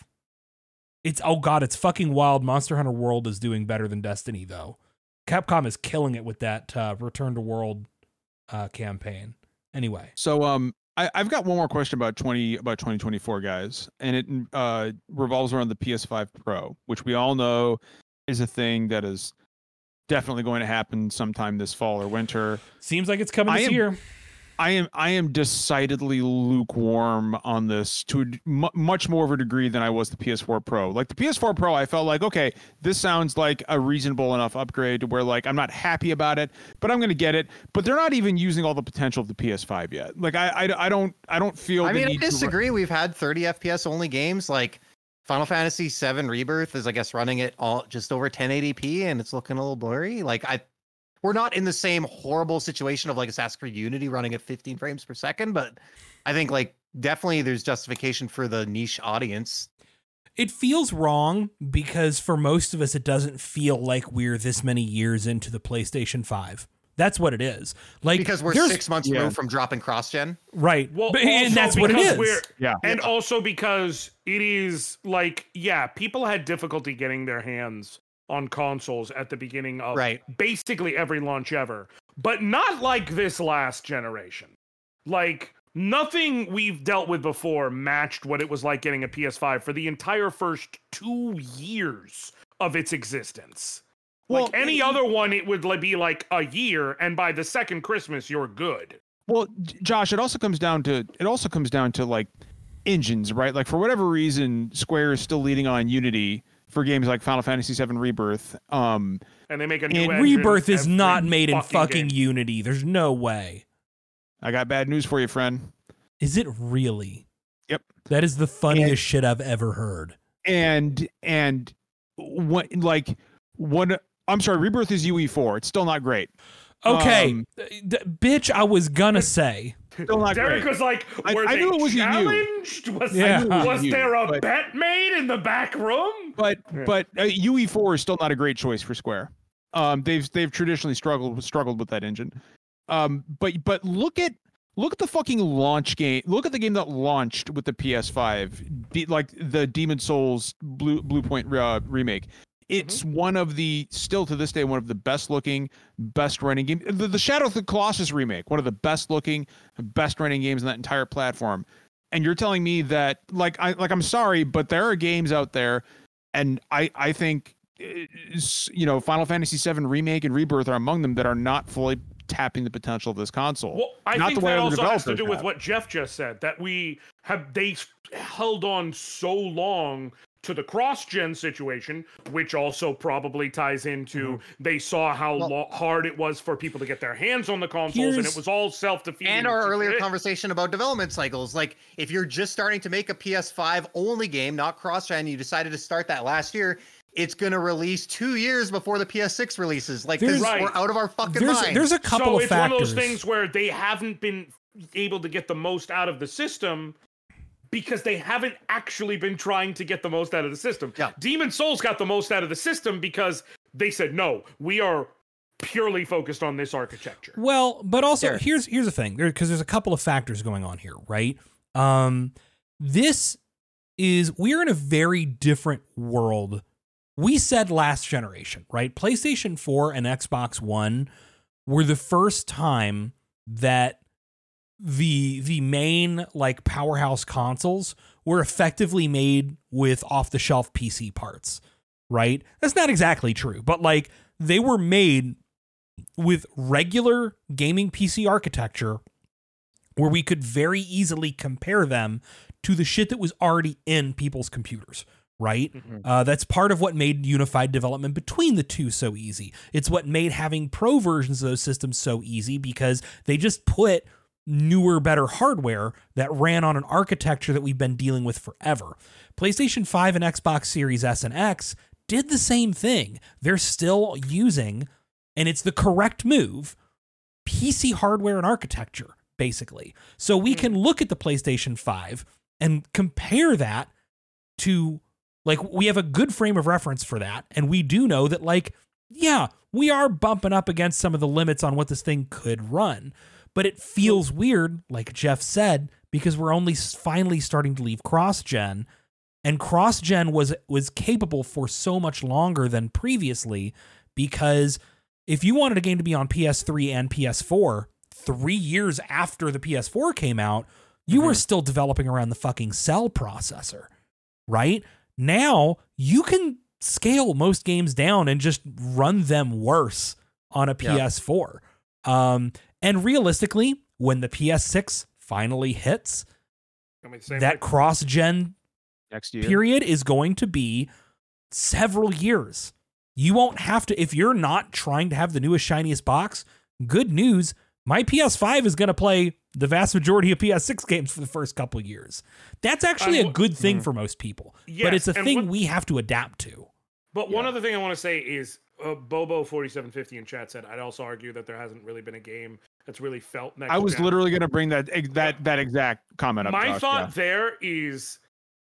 It's oh god, it's fucking wild. Monster Hunter World is doing better than Destiny, though. Capcom is killing it with that uh, Return to World uh, campaign. Anyway, So um, I, I've got one more question about twenty about twenty twenty-four, guys, and it uh revolves around the P S five Pro, which we all know is a thing that is definitely going to happen sometime this fall or winter. seems like it's coming I this am- year. I am I am decidedly lukewarm on this to a d- mu much more of a degree than I was the P S four Pro. Like the P S four Pro, I felt like, okay, this sounds like a reasonable enough upgrade to where like I'm not happy about it, but I'm gonna get it. But they're not even using all the potential of the P S five yet. Like I I, I don't I don't feel. I the mean, I need to ru- disagree. We've had thirty F P S only games. Like Final Fantasy seven Rebirth is, I guess, running it all just over ten eighty p, and it's looking a little blurry. Like I, we're not in the same horrible situation of like Assassin's Creed Unity running at fifteen frames per second, but I think like definitely there's justification for the niche audience. It feels wrong because for most of us, it doesn't feel like we're this many years into the PlayStation five. That's what it is. Like Because we're there's- six months yeah. removed from dropping cross-gen. right, Well, But- and also that's what it because is. we're- Yeah. And also because it is like, yeah, people had difficulty getting their hands on consoles at the beginning of Right. basically every launch ever, but not like this last generation. Like nothing we've dealt with before matched what it was like getting a P S five for the entire first two years of its existence. Well, Like any other one, it would like, be like a year, and by the second Christmas, you're good. Well, J- Josh, it also comes down to it also comes down to like engines, right? Like for whatever reason, Square is still leading on Unity for games like Final Fantasy seven Rebirth. Um, And they make a new And engine Rebirth is every not made in fucking game. Unity. There's no way. I got bad news for you, friend. Is it really? Yep. That is the funniest And- shit I've ever heard. And and what like what? I'm sorry, Rebirth is U E four. It's still not great. Okay, Um, D- d- bitch, I was gonna say. Still not Derek great. was like, I- were I they knew it wasn't you. challenged? Was, Yeah. I knew it was wasn't you, there a but- bet made in the back room? But Yeah. but uh, U E four is still not a great choice for Square. Um, they've they've traditionally struggled struggled with that engine. Um, but but look at look at the fucking launch game. Look at the game that launched with the P S five, De- like the Demon Souls Blue Blue Point uh, remake. It's mm-hmm. one of the, still to this day, one of the best looking, best running game. The, the Shadow of the Colossus remake, one of the best looking, best running games on that entire platform. And you're telling me that, like, I like, I'm sorry, but there are games out there, and I, I think, you know, Final Fantasy seven Remake and Rebirth are among them that are not fully tapping the potential of this console. Well, I not think the way that the also has to do have. with what Jeff just said, that we have, they held on so long to the cross-gen situation, which also probably ties into mm-hmm. they saw how well, lo- hard it was for people to get their hands on the consoles, and it was all self-defeating. And our earlier it. conversation about development cycles, like if you're just starting to make a P S five only game, not cross-gen, you decided to start that last year, it's going to release two years before the P S six releases. Like, because right. we're out of our fucking there's, minds. There's a couple so of it's factors. one of those things where they haven't been able to get the most out of the system because they haven't actually been trying to get the most out of the system. Yeah. Demon Souls got the most out of the system because they said, no, we are purely focused on this architecture. Well, but also There. here's here's the thing, because there's a couple of factors going on here, right? Um, this is, we're in a very different world. We said last generation, right? PlayStation four and Xbox One were the first time that the the main like powerhouse consoles were effectively made with off-the-shelf P C parts, right? That's not exactly true, but like they were made with regular gaming P C architecture where we could very easily compare them to the shit that was already in people's computers, right? Mm-hmm. Uh, that's part of what made unified development between the two so easy. It's what made having pro versions of those systems so easy, because they just put newer, better hardware that ran on an architecture that we've been dealing with forever. PlayStation five and Xbox Series S and X did the same thing. They're still using, and it's the correct move, P C hardware and architecture, basically. So we can look at the PlayStation five and compare that to, like, we have a good frame of reference for that. And we do know that, like, yeah, we are bumping up against some of the limits on what this thing could run. But it feels weird, like Jeff said, because we're only finally starting to leave cross-gen. And cross-gen was was capable for so much longer than previously, because if you wanted a game to be on P S three and P S four, three years after the P S four came out, you mm-hmm. were still developing around the fucking Cell processor, right? Now, you can scale most games down and just run them worse on a P S four. Yeah. Um, and realistically, when the P S six finally hits, that cross-gen next year period is going to be several years. You won't have to, if you're not trying to have the newest, shiniest box, good news, my P S five is going to play the vast majority of P S six games for the first couple of years. That's actually a good thing mm-hmm. for most people, yes, but it's a thing what, we have to adapt to. But yeah. one other thing I want to say is, uh, Bobo forty-seven fifty in chat said, I'd also argue that there hasn't really been a game that's really felt next I was gen. literally going to bring that that that exact comment up. My Josh, thought yeah. there is,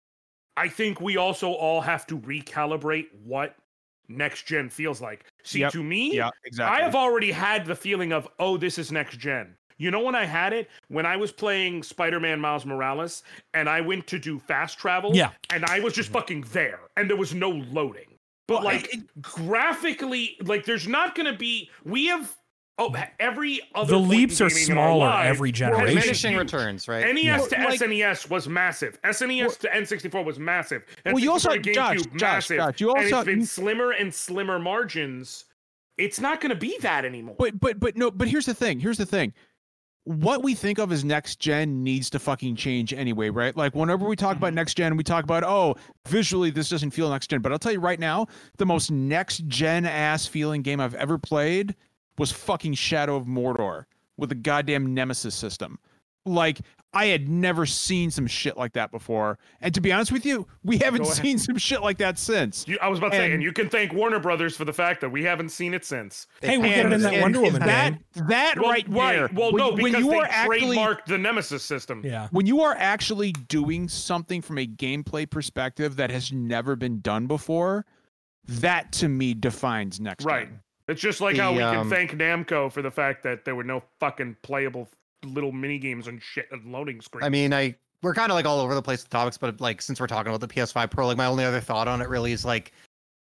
I think we also all have to recalibrate what next gen feels like. See, yep. to me, yeah, exactly. I have already had the feeling of, oh, this is next gen. You know when I had it? When I was playing Spider-Man Miles Morales, and I went to do fast travel, yeah. and I was just fucking there, and there was no loading. But, well, like, it, graphically, like, there's not going to be... We have... Oh, every other... The leaps are smaller life, every generation. Diminishing returns, right? N E S yeah. to like, S N E S was massive. S N E S well, to N sixty-four was massive. Well, you also... GameCube, Josh, massive. Josh, you also... And it's been you, slimmer and slimmer margins. It's not going to be that anymore. But, but, but, no, but here's the thing. Here's the thing. What we think of as next gen needs to fucking change anyway, right? Like whenever we talk about next gen, we talk about, oh, visually this doesn't feel next gen. But I'll tell you right now, the most next gen ass feeling game I've ever played was fucking Shadow of Mordor with the goddamn Nemesis system. Like, I had never seen some shit like that before. And to be honest with you, we haven't seen some shit like that since. You, I was about to and, say, and you can thank Warner Brothers for the fact that we haven't seen it since. Hey, we get it in that Wonder Woman that, game. That well, right there. Right. Well, when, no, because when you they are actually, trademarked the Nemesis system. Yeah. When you are actually doing something from a gameplay perspective that has never been done before, that to me defines next Right. gen. It's just like the, how we um, can thank Namco for the fact that there were no fucking playable little mini games and shit and loading screens. I mean, I we're kind of like all over the place with topics, but like since we're talking about the P S five Pro, like my only other thought on it really is like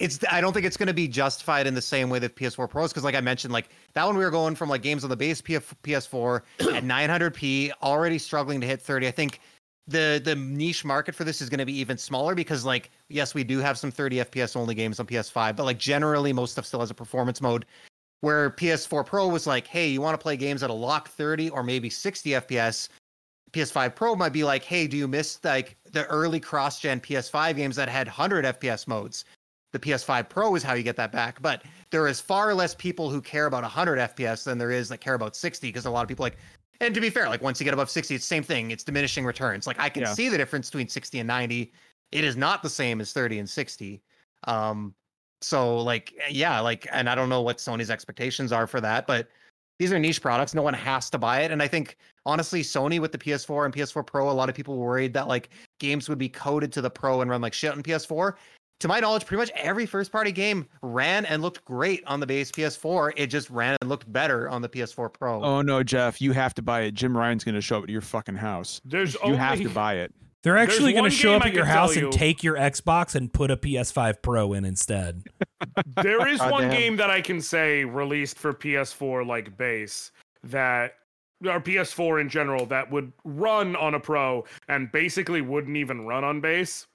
it's I don't think it's going to be justified in the same way that P S four Pro is, because like I mentioned, like that one we were going from like games on the base P S four at nine hundred p, already struggling to hit thirty. I think the the niche market for this is going to be even smaller because like yes, we do have some thirty F P S only games on P S five, but like generally most stuff still has a performance mode. Where P S four Pro was like, hey, you want to play games at a lock thirty or maybe sixty F P S. P S five Pro might be like, hey, do you miss like the early cross-gen P S five games that had one hundred F P S modes? The P S five Pro is how you get that back. But there is far less people who care about one hundred F P S than there is that care about sixty, because a lot of people like, and to be fair, like once you get above sixty, it's the same thing. It's diminishing returns. Like I can Yeah. see the difference between sixty and ninety. It is not the same as thirty and sixty. Um, so like, yeah, like, and I don't know what Sony's expectations are for that, but these are niche products. No one has to buy it. And I think, honestly, Sony with the P S four and P S four Pro, a lot of people were worried that like games would be coded to the Pro and run like shit on P S four. To my knowledge, pretty much every first-party game ran and looked great on the base P S four. It just ran and looked better on the P S four Pro. Oh no, Jeff, you have to buy it. Jim Ryan's going to show up at your fucking house. There's You only have to buy it. They're actually There's going one to show game up I at your can tell house and you. take your Xbox and put a P S five Pro in instead. There is God one damn. game that I can say released for P S four like base that or P S four in general that would run on a Pro and basically wouldn't even run on base.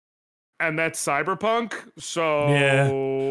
And that's Cyberpunk. So Yeah.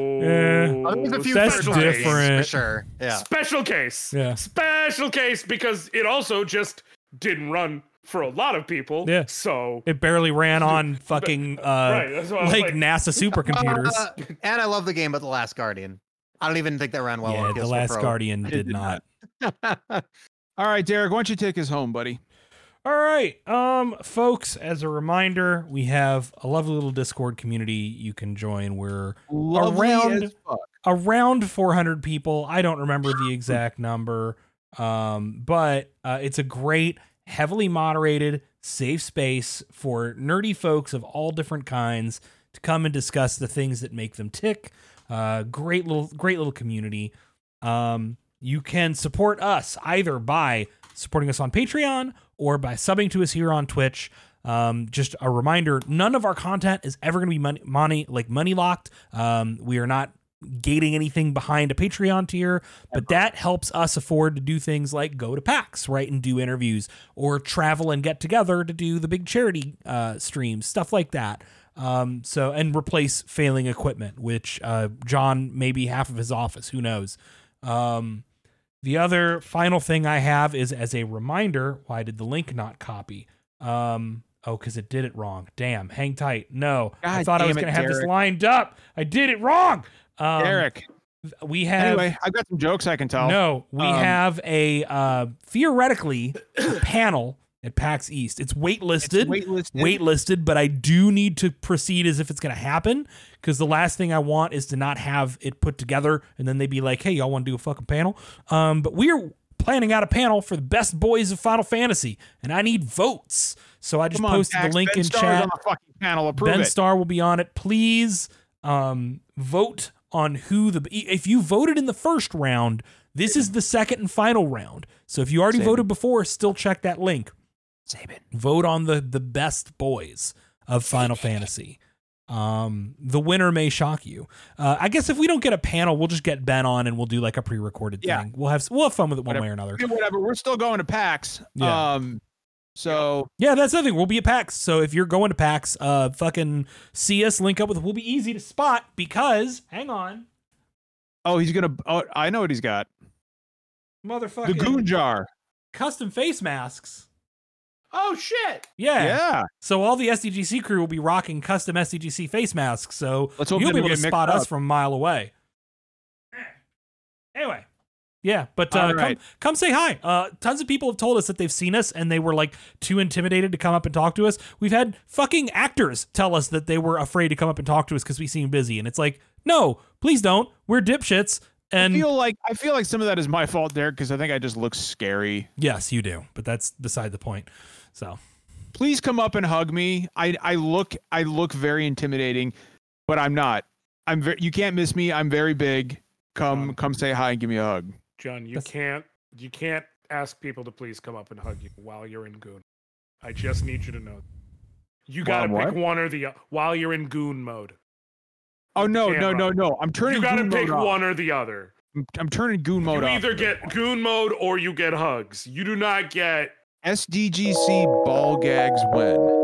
Yeah. Oh, there's a few That's third parties different. for sure. Yeah. Special case. Yeah. Special case because it also just didn't run for a lot of people. Yeah. So It barely ran on fucking uh, Right, that's what I was like, like- NASA supercomputers. Uh, and I love the game, but The Last Guardian. I don't even think that ran well yeah, on The P S four Last Pro. Guardian It did did not. not. All right, Derek, why don't you take us home, buddy? All right, um, folks. As a reminder, we have a lovely little Discord community you can join. We're Lovely Around- as fuck. around four hundred people. I don't remember the exact number, um, but uh, it's a great, heavily moderated, safe space for nerdy folks of all different kinds to come and discuss the things that make them tick. Uh, great little, great little community. Um, you can support us either by supporting us on Patreon or by subbing to us here on Twitch. Um, just a reminder, none of our content is ever going to be money, money, like money locked. Um, we are not gating anything behind a Patreon tier, but that helps us afford to do things like go to PAX, right, and do interviews, or travel and get together to do the big charity uh, streams, stuff like that. Um, so, and replace failing equipment, which uh, John may be half of his office, who knows. Um, the other final thing I have is, as a reminder, why did the link not copy? Um, oh, because it did it wrong. Damn, hang tight. No, I God thought I was damn going it, to have this Derek. lined up. I did it wrong. Um, Derek. we have Anyway, I've got some jokes I can tell. no, we Um, have a uh, theoretically panel at PAX East. It's waitlisted, waitlisted. waitlisted, but I do need to proceed as if it's going to happen, because the last thing I want is to not have it put together and then they'd be like, "Hey, y'all want to do a fucking panel?" Um, but we're planning out a panel for the best boys of Final Fantasy, and I need votes. So I just Come on, posted Pax, the link Ben in Starr's chat. on the fucking panel. Approve Ben it. Starr will be on it. Please um, vote on who the. If you voted in the first round, this is the second and final round. So if you already Saban. voted before, still check that link. Saban. Vote on the the best boys of Final Fantasy. Um, the winner may shock you. Uh, I guess if we don't get a panel, we'll just get Ben on and we'll do like a pre-recorded Yeah. thing. We'll have we'll have fun with it one Whatever. way or another. Yeah, whatever. We're still going to PAX. Yeah. Um, so Yeah, that's the thing. We'll be at PAX. So if you're going to PAX, uh, fucking see us, link up with. We'll be easy to spot because hang on, oh, he's gonna. Oh, I know what he's got. motherfucking The goon jar. custom face masks. Oh shit! Yeah. Yeah. So all the S D G C crew will be rocking custom S D G C face masks. So Let's hope you'll they be don't able to get spot mixed us up. from a mile away. Anyway. Yeah, but uh, All come right. come say hi. Uh, tons of people have told us that they've seen us and they were like too intimidated to come up and talk to us. We've had fucking actors tell us that they were afraid to come up and talk to us because we seem busy, and it's like, no, please don't. We're dipshits. And I feel like I feel like some of that is my fault, Derek, because I think I just look scary. yes, you do, but that's beside the point. So Please come up and hug me. I I look I look very intimidating, but I'm not. I'm very. You can't miss me. I'm very big. Come Um, come say hi and give me a hug. John, you That's- can't you can't ask people to please come up and hug you while you're in Goon. I just need you to know. You While gotta I'm pick what? one or the o- while you're in Goon mode. Oh no, can't no, run. no, no! I'm turning. You got to goon pick mode off. one or the other. I'm, I'm turning goon mode You off. either get goon mode or you get hugs. You do not get S D G C ball gags when.